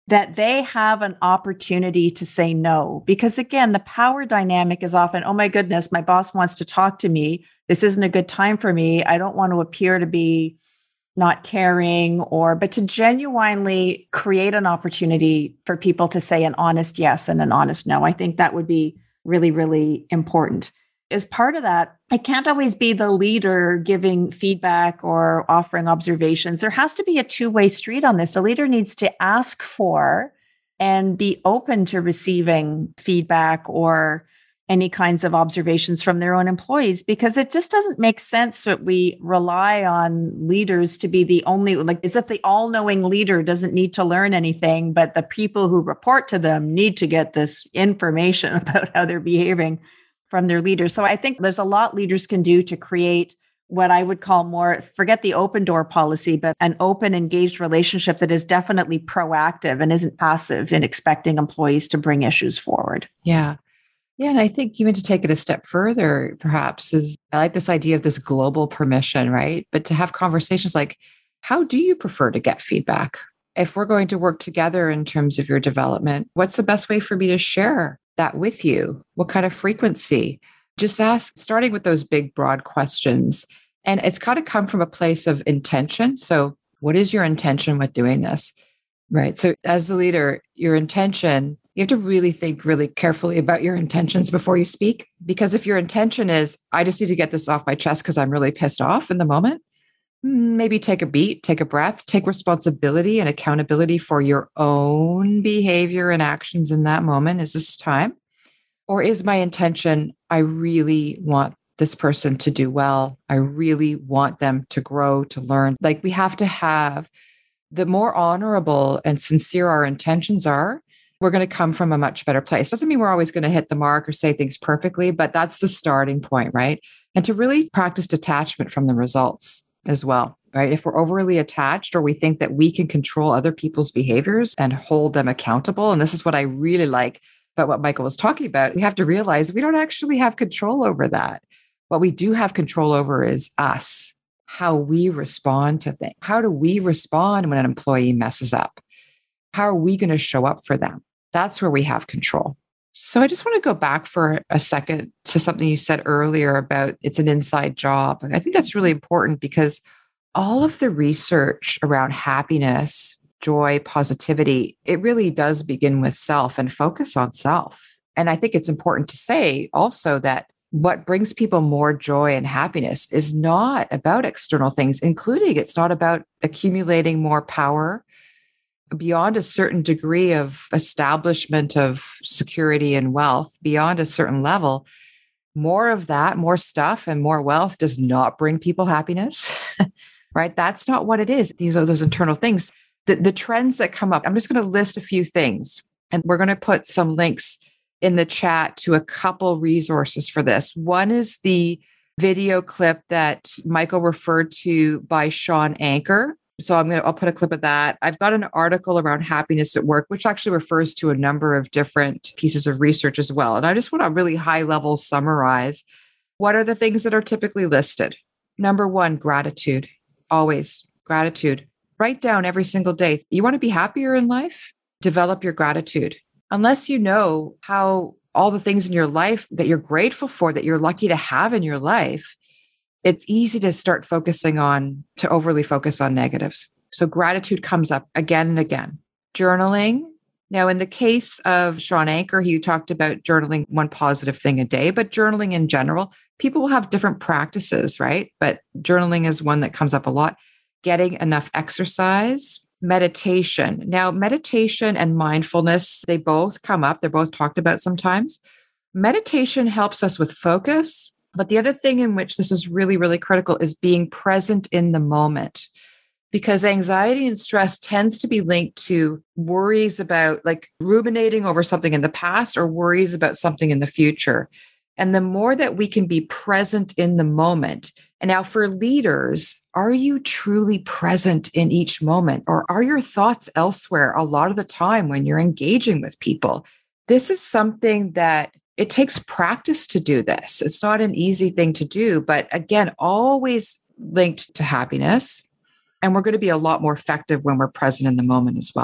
that they have an opportunity to say no. Because again, the power dynamic is often, oh my goodness, my boss wants to talk to me. This isn't a good time for me. I don't want to appear to be not caring, or, but to genuinely create an opportunity for people to say an honest yes and an honest no. I think that would be really, really important. As part of that, it can't always be the leader giving feedback or offering observations. There has to be a two-way street on this. A leader needs to ask for and be open to receiving feedback or any kinds of observations from their own employees, because it just doesn't make sense that we rely on leaders to be the only, like, as if the all-knowing leader doesn't need to learn anything, but the people who report to them need to get this information about how they're behaving from their leaders. So I think there's a lot leaders can do to create what I would call more, forget the open door policy, but an open, engaged relationship that is definitely proactive and isn't passive in expecting employees to bring issues forward. Yeah. Yeah. And I think even to take it a step further, perhaps, is I like this idea of this global permission, right? But to have conversations like, how do you prefer to get feedback? If we're going to work together in terms of your development, what's the best way for me to share that with you? What kind of frequency? Just ask, starting with those big, broad questions. And it's got to come from a place of intention. So what is your intention with doing this? Right. So as the leader, your intention, you have to really think really carefully about your intentions before you speak. Because if your intention is, I just need to get this off my chest because I'm really pissed off in the moment, maybe take a beat, take a breath, take responsibility and accountability for your own behavior and actions in that moment. Is this time? Or is my intention, I really want this person to do well. I really want them to grow, to learn. Like, we have to have, the more honorable and sincere our intentions are, we're going to come from a much better place. Doesn't mean we're always going to hit the mark or say things perfectly, but that's the starting point, right? And to really practice detachment from the results as well, right? If we're overly attached or we think that we can control other people's behaviors and hold them accountable, and this is what I really like about what Michael was talking about, we have to realize we don't actually have control over that. What we do have control over is us, how we respond to things. How do we respond when an employee messes up? How are we going to show up for them? That's where we have control. So I just want to go back for a second to something you said earlier about it's an inside job. I think that's really important because all of the research around happiness, joy, positivity, it really does begin with self and focus on self. And I think it's important to say also that what brings people more joy and happiness is not about external things, including it's not about accumulating more power beyond a certain degree of establishment of security and wealth, beyond a certain level. More of that, more stuff and more wealth does not bring people happiness, right? That's not what it is. These are those internal things. The, the trends that come up, I'm just going to list a few things, and we're going to put some links in the chat to a couple resources for this. One is the video clip that Michael referred to by Shawn Achor. So I'm going to, I'll put a clip of that. I've got an article around happiness at work, which actually refers to a number of different pieces of research as well. And I just want to really high level summarize what are the things that are typically listed. Number one, gratitude. Always gratitude. Write down every single day. You want to be happier in life? Develop your gratitude. Unless you know how all the things in your life that you're grateful for, that you're lucky to have in your life, it's easy to start focusing on, to overly focus on negatives. So gratitude comes up again and again. Journaling. Now, in the case of Shawn Achor, he talked about journaling one positive thing a day, but journaling in general, people will have different practices, right? But journaling is one that comes up a lot. Getting enough exercise, meditation. Now, meditation and mindfulness, they both come up. They're both talked about sometimes. Meditation helps us with focus. But the other thing in which this is really, really critical is being present in the moment, because anxiety and stress tends to be linked to worries about, like, ruminating over something in the past or worries about something in the future. And the more that we can be present in the moment. And now for leaders, are you truly present in each moment, or are your thoughts elsewhere a lot of the time when you're engaging with people? This is something that it takes practice to do this. It's not an easy thing to do, but again, always linked to happiness. And we're going to be a lot more effective when we're present in the moment as well.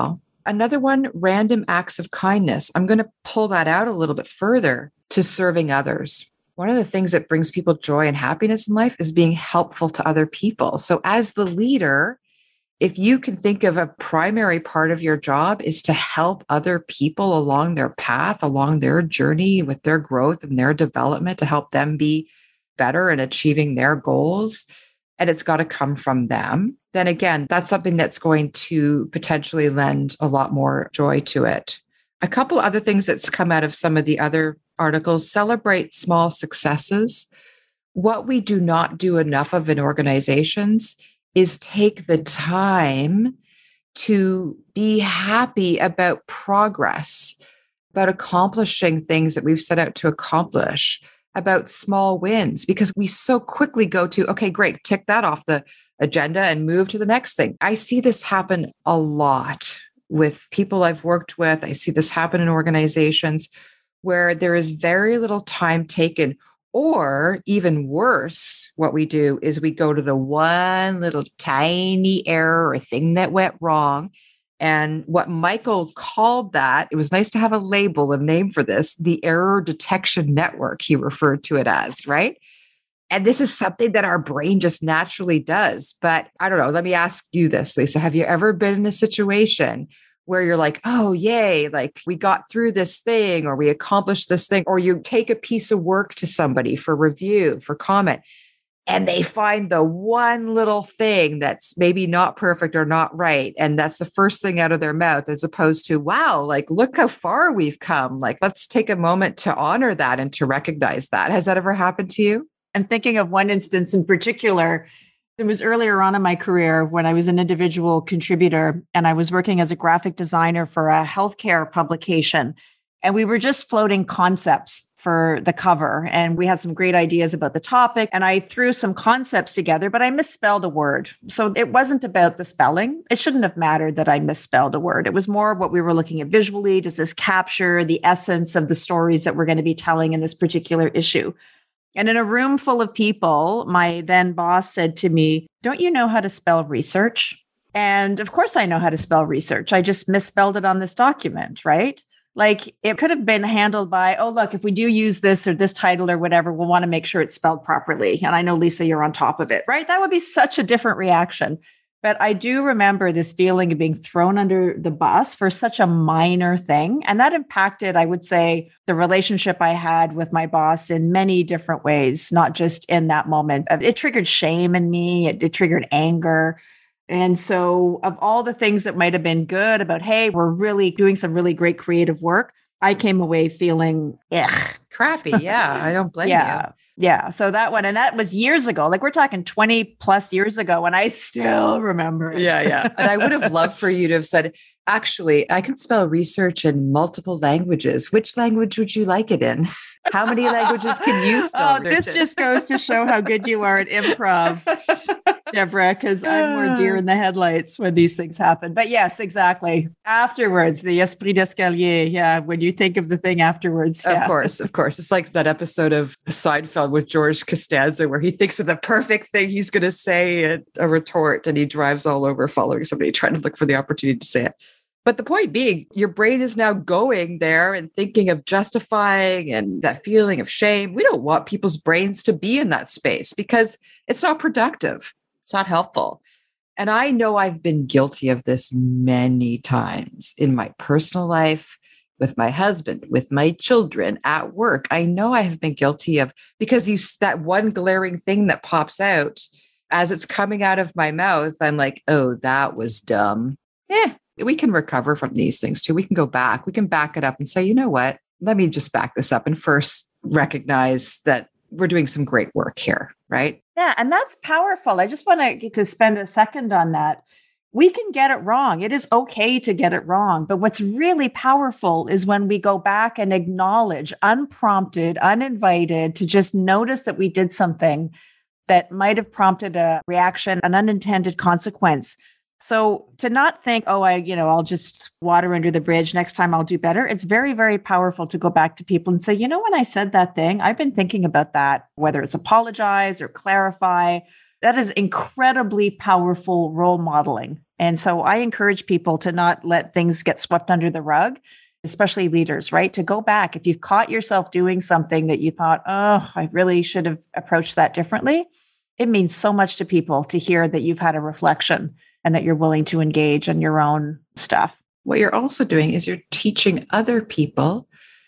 Another one, random acts of kindness. I'm going to pull that out a little bit further to serving others. One of the things that brings people joy and happiness in life is being helpful to other people. So as the leader, if you can think of a primary part of your job is to help other people along their path, along their journey with their growth and their development, to help them be better in achieving their goals, and it's got to come from them, then again, that's something that's going to potentially lend a lot more joy to it. A couple other things that's come out of some of the other articles: celebrate small successes. What we do not do enough of in organizations is take the time to be happy about progress, about accomplishing things that we've set out to accomplish, about small wins, because we so quickly go to, okay, great, tick that off the agenda and move to the next thing. I see this happen a lot with people I've worked with. I see this happen in organizations where there is very little time taken. Or even worse, what we do is we go to the one little tiny error or thing that went wrong. And what Michael called that, it was nice to have a label, a name for this, the error detection network, he referred to it as, right? And this is something that our brain just naturally does. But I don't know, let me ask you this, Lisa. Have you ever been in a situation where you're like, oh, yay, like we got through this thing, or we accomplished this thing, or you take a piece of work to somebody for review, for comment, and they find the one little thing that's maybe not perfect or not right. And that's the first thing out of their mouth, as opposed to, wow, like, look how far we've come. Like, let's take a moment to honor that and to recognize that. Has that ever happened to you? I'm thinking of one instance in particular. It was earlier on in my career when I was an individual contributor and I was working as a graphic designer for a healthcare publication. And we were just floating concepts for the cover. And we had some great ideas about the topic. And I threw some concepts together, but I misspelled a word. So it wasn't about the spelling. It shouldn't have mattered that I misspelled a word. It was more what we were looking at visually. Does this capture the essence of the stories that we're going to be telling in this particular issue? And in a room full of people, my then boss said to me, don't you know how to spell research? And of course I know how to spell research. I just misspelled it on this document, right? Like it could have been handled by, oh, look, if we do use this or this title or whatever, we'll want to make sure it's spelled properly. And I know, Lisa, you're on top of it, right? That would be such a different reaction. But I do remember this feeling of being thrown under the bus for such a minor thing. And that impacted, I would say, the relationship I had with my boss in many different ways, not just in that moment. It triggered shame in me. It, it triggered anger. And so of all the things that might have been good about, hey, we're really doing some really great creative work, I came away feeling, ugh. Crappy. Yeah. I don't blame yeah. you. Yeah. So that one, and that was years ago, like we're talking twenty plus years ago, and I still remember it. Yeah. Yeah. And I would have loved for you to have said, actually, I can spell research in multiple languages. Which language would you like it in? How many languages can you spell? Oh, this just goes to show how good you are at improv, Deborah, because I'm more deer in the headlights when these things happen. But yes, exactly. Afterwards, the esprit d'escalier. Yeah. When you think of the thing afterwards. Of yeah. course. Of course. It's like that episode of Seinfeld with George Costanza where he thinks of the perfect thing he's going to say at a retort and he drives all over following somebody trying to look for the opportunity to say it. But the point being, your brain is now going there and thinking of justifying and that feeling of shame. We don't want people's brains to be in that space because it's not productive. It's not helpful. And I know I've been guilty of this many times in my personal life, with my husband, with my children, at work. I know I have been guilty of, because you that one glaring thing that pops out as it's coming out of my mouth, I'm like, oh, that was dumb. Yeah. We can recover from these things too. We can go back. We can back it up and say, you know what? Let me just back this up and first recognize that we're doing some great work here, right? Yeah, and that's powerful. I just want to, to spend a second on that. We can get it wrong. It is okay to get it wrong. But what's really powerful is when we go back and acknowledge, unprompted, uninvited, to just notice that we did something that might have prompted a reaction, an unintended consequence. So to not think, oh, I, you know, I'll just water under the bridge. Next time I'll do better. It's very, very powerful to go back to people and say, you know, when I said that thing, I've been thinking about that, whether it's apologize or clarify. That is incredibly powerful role modeling. And so I encourage people to not let things get swept under the rug, especially leaders, right? To go back. If you've caught yourself doing something that you thought, oh, I really should have approached that differently, it means so much to people to hear that you've had a reflection and that you're willing to engage in your own stuff. What you're also doing is you're teaching other people,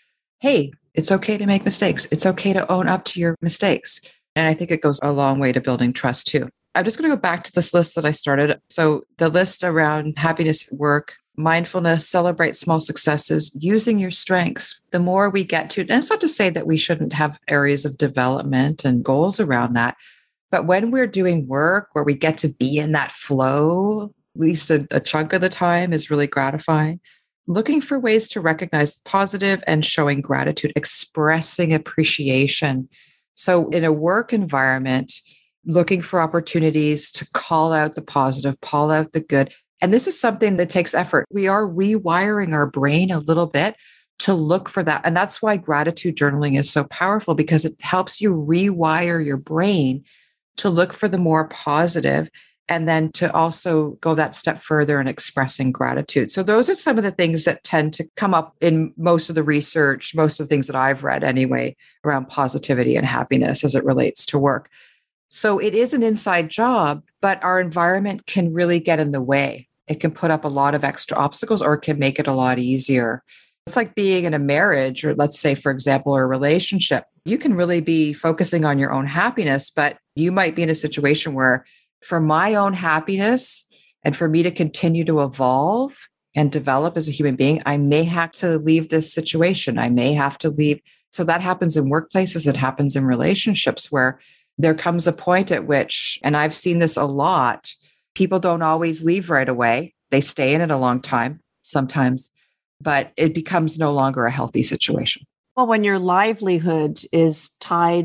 hey, it's okay to make mistakes. It's okay to own up to your mistakes. And I think it goes a long way to building trust too. I'm just going to go back to this list that I started. So the list around happiness at work, mindfulness, celebrate small successes, using your strengths. The more we get to, and it's not to say that we shouldn't have areas of development and goals around that, but when we're doing work where we get to be in that flow, at least a, a chunk of the time is really gratifying. Looking for ways to recognize the positive and showing gratitude, expressing appreciation. So in a work environment, looking for opportunities to call out the positive, call out the good. And this is something that takes effort. We are rewiring our brain a little bit to look for that. And that's why gratitude journaling is so powerful, because it helps you rewire your brain to look for the more positive, and then to also go that step further in expressing gratitude. So those are some of the things that tend to come up in most of the research, most of the things that I've read anyway, around positivity and happiness as it relates to work. So it is an inside job, but our environment can really get in the way. It can put up a lot of extra obstacles, or it can make it a lot easier. It's like being in a marriage, or let's say, for example, a relationship. You can really be focusing on your own happiness, but you might be in a situation where, for my own happiness and for me to continue to evolve and develop as a human being, I may have to leave this situation. I may have to leave. So that happens in workplaces. It happens in relationships where there comes a point at which, and I've seen this a lot, people don't always leave right away. They stay in it a long time sometimes, but it becomes no longer a healthy situation. Well, when your livelihood is tied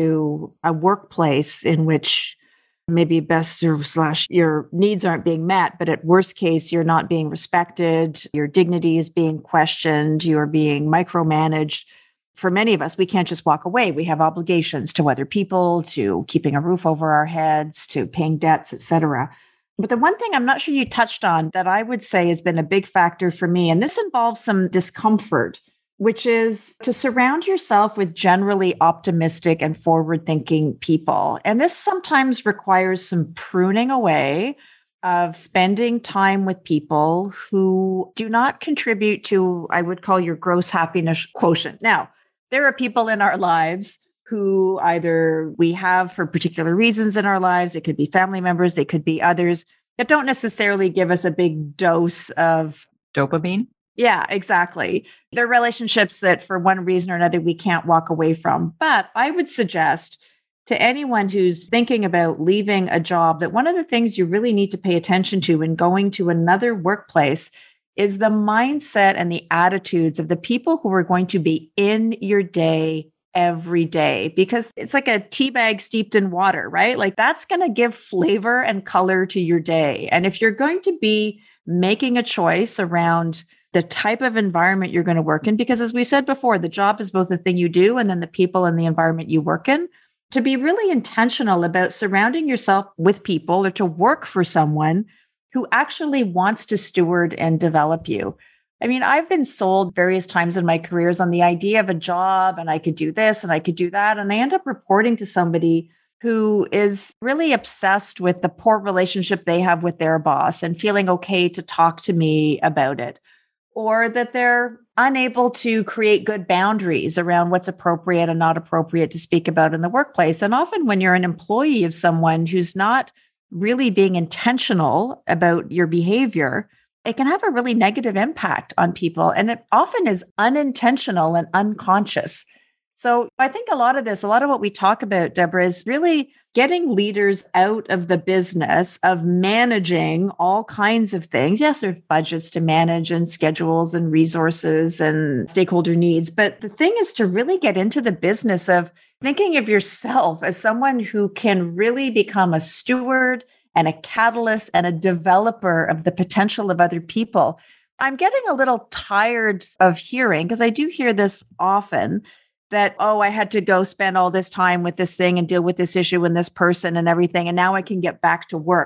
to a workplace in which maybe best or slash your needs aren't being met, but at worst case, you're not being respected, your dignity is being questioned, you're being micromanaged. For many of us, we can't just walk away. We have obligations to other people, to keeping a roof over our heads, to paying debts, et cetera. But the one thing I'm not sure you touched on that I would say has been a big factor for me, and this involves some discomfort, which is to surround yourself with generally optimistic and forward-thinking people. And this sometimes requires some pruning away of spending time with people who do not contribute to, I would call, your gross happiness quotient. Now, there are people in our lives who either we have for particular reasons in our lives. It could be family members, they could be others that don't necessarily give us a big dose of dopamine. Yeah, exactly. They're relationships that for one reason or another, we can't walk away from. But I would suggest to anyone who's thinking about leaving a job that one of the things you really need to pay attention to in going to another workplace is the mindset and the attitudes of the people who are going to be in your day every day, because it's like a tea bag steeped in water, right? Like that's going to give flavor and color to your day. And if you're going to be making a choice around the type of environment you're going to work in, because as we said before, the job is both the thing you do and then the people and the environment you work in, to be really intentional about surrounding yourself with people or to work for someone who actually wants to steward and develop you. I mean, I've been sold various times in my careers on the idea of a job and I could do this and I could do that. And I end up reporting to somebody who is really obsessed with the poor relationship they have with their boss and feeling okay to talk to me about it, or that they're unable to create good boundaries around what's appropriate and not appropriate to speak about in the workplace. And often when you're an employee of someone who's not really being intentional about your behavior, it can have a really negative impact on people. And it often is unintentional and unconscious. So I think a lot of this, a lot of what we talk about, Deborah, is really getting leaders out of the business of managing all kinds of things. Yes, there's budgets to manage and schedules and resources and stakeholder needs. But the thing is to really get into the business of thinking of yourself as someone who can really become a steward and a catalyst and a developer of the potential of other people. I'm getting a little tired of hearing, because I do hear this often, that, oh, I had to go spend all this time with this thing and deal with this issue and this person and everything, and now I can get back to work.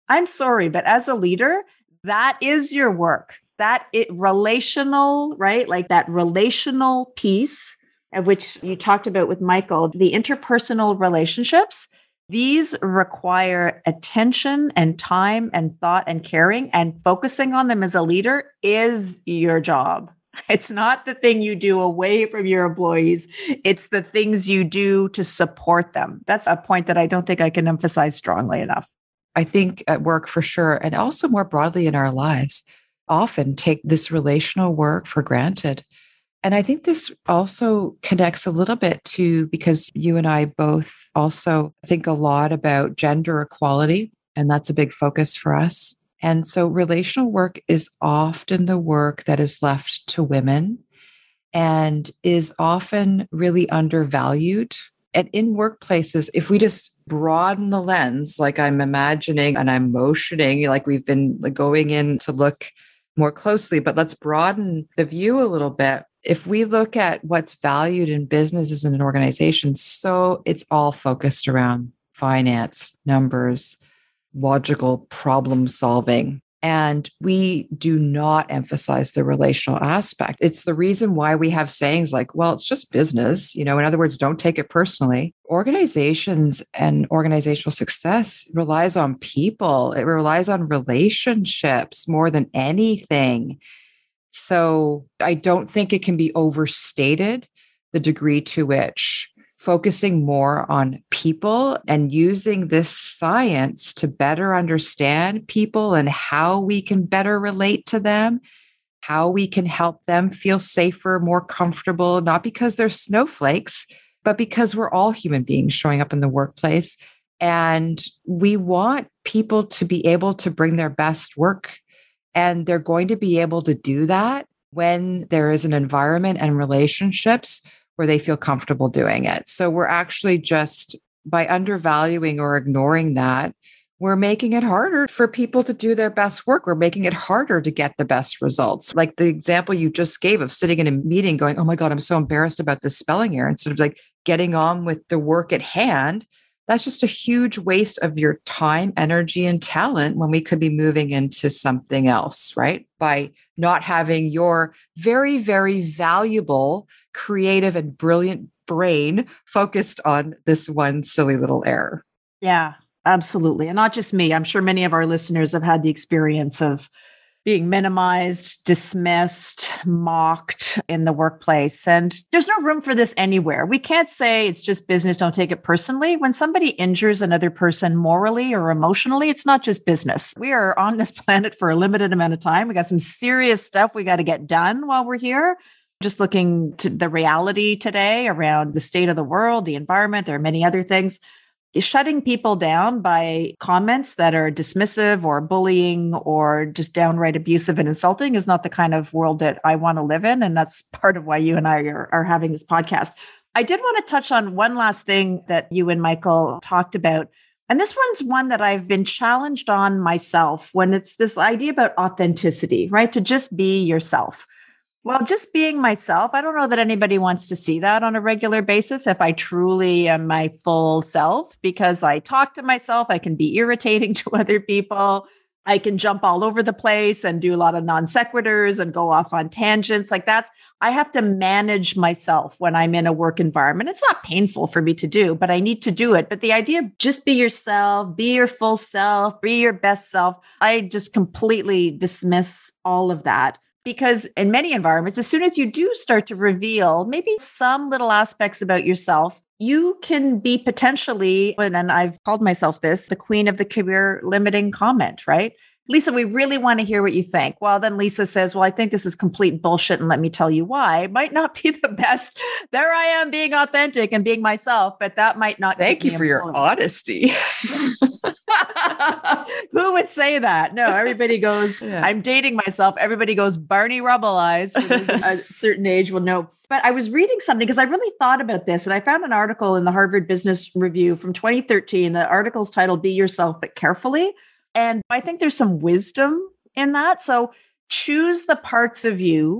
I'm sorry, but as a leader, that is your work. That it relational, right? Like that relational piece, of which you talked about with Michael, the interpersonal relationships, these require attention and time and thought and caring, and focusing on them as a leader is your job. It's not the thing you do away from your employees. It's the things you do to support them. That's a point that I don't think I can emphasize strongly enough. I think at work for sure, and also more broadly in our lives, often take this relational work for granted. And I think this also connects a little bit to, because you and I both also think a lot about gender equality, and that's a big focus for us. And so relational work is often the work that is left to women and is often really undervalued. And in workplaces, if we just broaden the lens, like I'm imagining and I'm motioning, like we've been going in to look more closely, but let's broaden the view a little bit. If we look at what's valued in businesses and in organizations, so it's all focused around finance, numbers, logical problem solving. And we do not emphasize the relational aspect. It's the reason why we have sayings like, well, it's just business. You know, in other words, don't take it personally. Organizations and organizational success relies on people. It relies on relationships more than anything. So I don't think it can be overstated the degree to which focusing more on people and using this science to better understand people and how we can better relate to them, how we can help them feel safer, more comfortable, not because they're snowflakes, but because we're all human beings showing up in the workplace. And we want people to be able to bring their best work. And they're going to be able to do that when there is an environment and relationships where they feel comfortable doing it. So we're actually just, by undervaluing or ignoring that, we're making it harder for people to do their best work. We're making it harder to get the best results. Like the example you just gave of sitting in a meeting going, oh my God, I'm so embarrassed about this spelling error, instead of like getting on with the work at hand. That's just a huge waste of your time, energy, and talent when we could be moving into something else, right? By not having your very, very valuable, creative, and brilliant brain focused on this one silly little error. Yeah, absolutely. And not just me. I'm sure many of our listeners have had the experience of being minimized, dismissed, mocked in the workplace. And there's no room for this anywhere. We can't say it's just business, don't take it personally. When somebody injures another person morally or emotionally, it's not just business. We are on this planet for a limited amount of time. We got some serious stuff we got to get done while we're here. Just looking to the reality today around the state of the world, the environment, there are many other things. Shutting people down by comments that are dismissive or bullying or just downright abusive and insulting is not the kind of world that I want to live in. And that's part of why you and I are, are having this podcast. I did want to touch on one last thing that you and Michael talked about. And this one's one that I've been challenged on myself, when it's this idea about authenticity, right? To just be yourself. Well, just being myself, I don't know that anybody wants to see that on a regular basis if I truly am my full self, because I talk to myself, I can be irritating to other people. I can jump all over the place and do a lot of non sequiturs and go off on tangents. Like that's, I have to manage myself when I'm in a work environment. It's not painful for me to do, but I need to do it. But the idea of just be yourself, be your full self, be your best self, I just completely dismiss all of that. Because in many environments, as soon as you do start to reveal maybe some little aspects about yourself, you can be potentially, and I've called myself this, the queen of the career limiting comment, right? Lisa, we really want to hear what you think. Well, then Lisa says, well, I think this is complete bullshit, and let me tell you why. It might not be the best. There I am being authentic and being myself, but that might not. Thank you for your honesty. Who would say that? No, everybody goes, yeah. I'm dating myself. Everybody goes Barney Rubble eyes. A certain age will know. But I was reading something because I really thought about this, and I found an article in the Harvard Business Review from twenty thirteen. The article's titled Be Yourself, But Carefully. And I think there's some wisdom in that. So choose the parts of you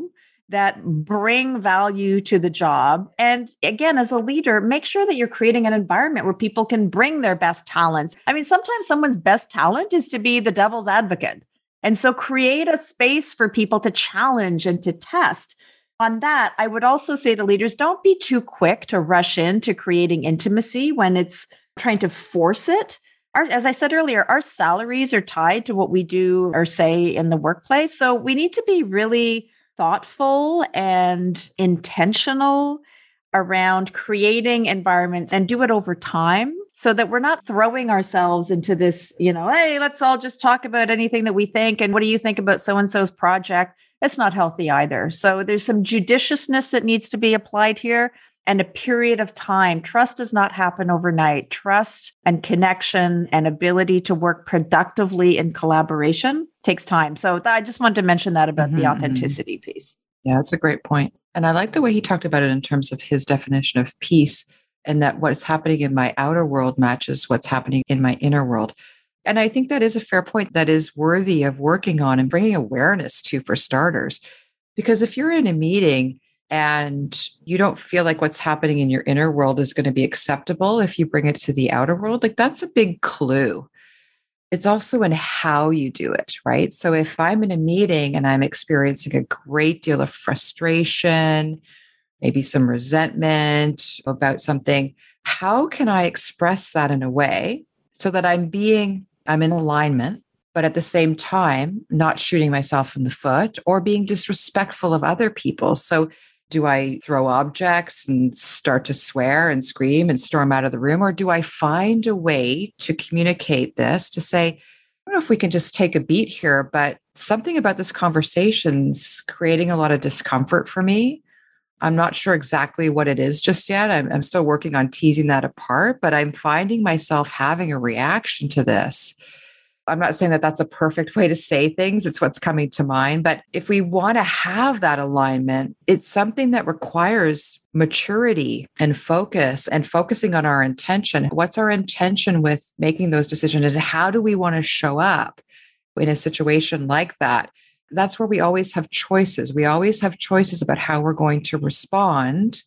that bring value to the job. And again, as a leader, make sure that you're creating an environment where people can bring their best talents. I mean, sometimes someone's best talent is to be the devil's advocate. And so create a space for people to challenge and to test. On that, I would also say to leaders, don't be too quick to rush into creating intimacy when it's trying to force it. Our, as I said earlier, our salaries are tied to what we do or say in the workplace. So we need to be really thoughtful and intentional around creating environments and do it over time so that we're not throwing ourselves into this, you know, hey, let's all just talk about anything that we think. And what do you think about so-and-so's project? It's not healthy either. So there's some judiciousness that needs to be applied here and a period of time. Trust does not happen overnight. Trust and connection and ability to work productively in collaboration takes time. So I just wanted to mention that about mm-hmm. the authenticity piece. Yeah, that's a great point. And I like the way he talked about it in terms of his definition of peace, and that what's happening in my outer world matches what's happening in my inner world. And I think that is a fair point that is worthy of working on and bringing awareness to, for starters. Because if you're in a meeting and you don't feel like what's happening in your inner world is going to be acceptable if you bring it to the outer world, like that's a big clue. It's also in how you do it, right? So if I'm in a meeting and I'm experiencing a great deal of frustration, maybe some resentment about something, how can I express that in a way so that I'm being, I'm in alignment, but at the same time, not shooting myself in the foot or being disrespectful of other people? So do I throw objects and start to swear and scream and storm out of the room? Or do I find a way to communicate this to say, I don't know if we can just take a beat here, but something about this conversation's creating a lot of discomfort for me. I'm not sure exactly what it is just yet. I'm, I'm still working on teasing that apart, but I'm finding myself having a reaction to this. I'm not saying that that's a perfect way to say things. It's what's coming to mind. But if we want to have that alignment, it's something that requires maturity and focus and focusing on our intention. What's our intention with making those decisions? And how do we want to show up in a situation like that? That's where we always have choices. We always have choices about how we're going to respond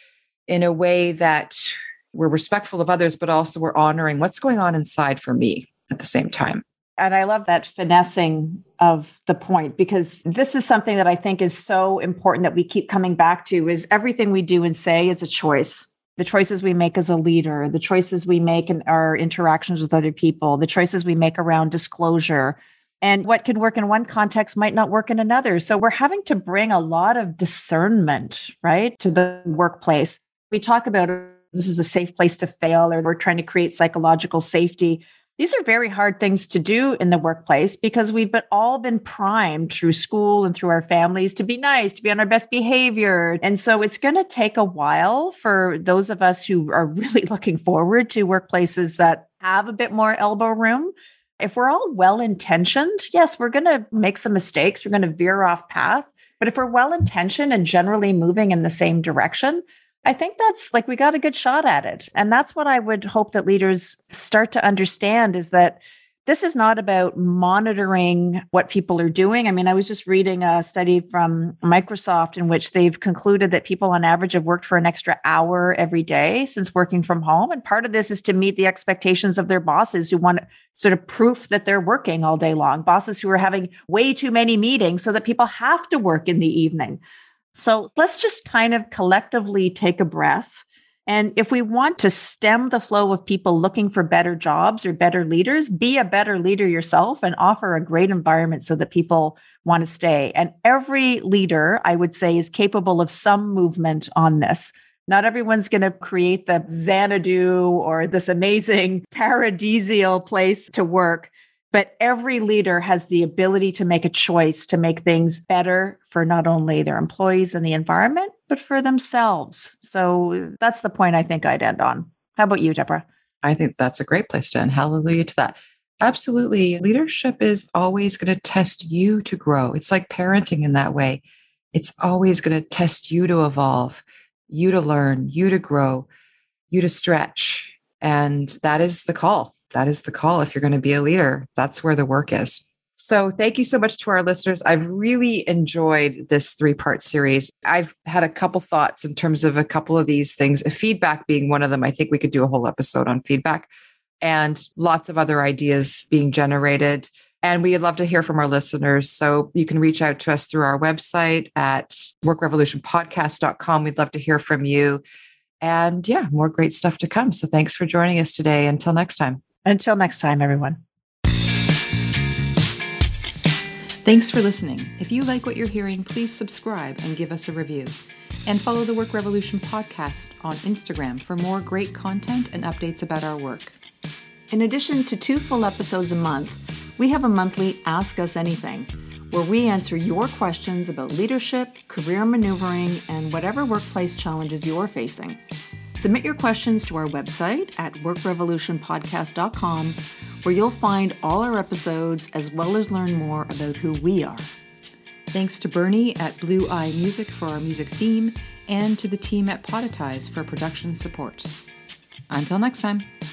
in a way that we're respectful of others, but also we're honoring what's going on inside for me at the same time. And I love that finessing of the point, because this is something that I think is so important that we keep coming back to is everything we do and say is a choice. The choices we make as a leader, the choices we make in our interactions with other people, the choices we make around disclosure. And what can work in one context might not work in another. So we're having to bring a lot of discernment, right, to the workplace. We talk about this is a safe place to fail, or we're trying to create psychological safety. These are very hard things to do in the workplace because we've been, all been primed through school and through our families to be nice, to be on our best behavior. And so it's going to take a while for those of us who are really looking forward to workplaces that have a bit more elbow room. If we're all well-intentioned, yes, we're going to make some mistakes. We're going to veer off path. But if we're well-intentioned and generally moving in the same direction, I think that's like we got a good shot at it. And that's what I would hope that leaders start to understand is that this is not about monitoring what people are doing. I mean, I was just reading a study from Microsoft in which they've concluded that people on average have worked for an extra hour every day since working from home. And part of this is to meet the expectations of their bosses who want sort of proof that they're working all day long, bosses who are having way too many meetings so that people have to work in the evening. So let's just kind of collectively take a breath. And if we want to stem the flow of people looking for better jobs or better leaders, be a better leader yourself and offer a great environment so that people want to stay. And every leader, I would say, is capable of some movement on this. Not everyone's going to create the Xanadu or this amazing paradisial place to work. But every leader has the ability to make a choice to make things better for not only their employees and the environment, but for themselves. So that's the point I think I'd end on. How about you, Deborah? I think that's a great place to end. Hallelujah to that. Absolutely. Leadership is always going to test you to grow. It's like parenting in that way. It's always going to test you to evolve, you to learn, you to grow, you to stretch. And that is the call. That is the call. If you're going to be a leader, that's where the work is. So thank you so much to our listeners. I've really enjoyed this three-part series. I've had a couple thoughts in terms of a couple of these things, feedback being one of them. I think we could do a whole episode on feedback, and lots of other ideas being generated. And we'd love to hear from our listeners. So you can reach out to us through our website at work revolution podcast dot com. We'd love to hear from you. And yeah, more great stuff to come. So thanks for joining us today. Until next time. Until next time, everyone. Thanks for listening. If you like what you're hearing, please subscribe and give us a review. And follow the Work Revolution podcast on Instagram for more great content and updates about our work. In addition to two full episodes a month, we have a monthly Ask Us Anything, where we answer your questions about leadership, career maneuvering, and whatever workplace challenges you're facing. Submit your questions to our website at work revolution podcast dot com, where you'll find all our episodes as well as learn more about who we are. Thanks to Bernie at Blue Eye Music for our music theme, and to the team at Podetize for production support. Until next time.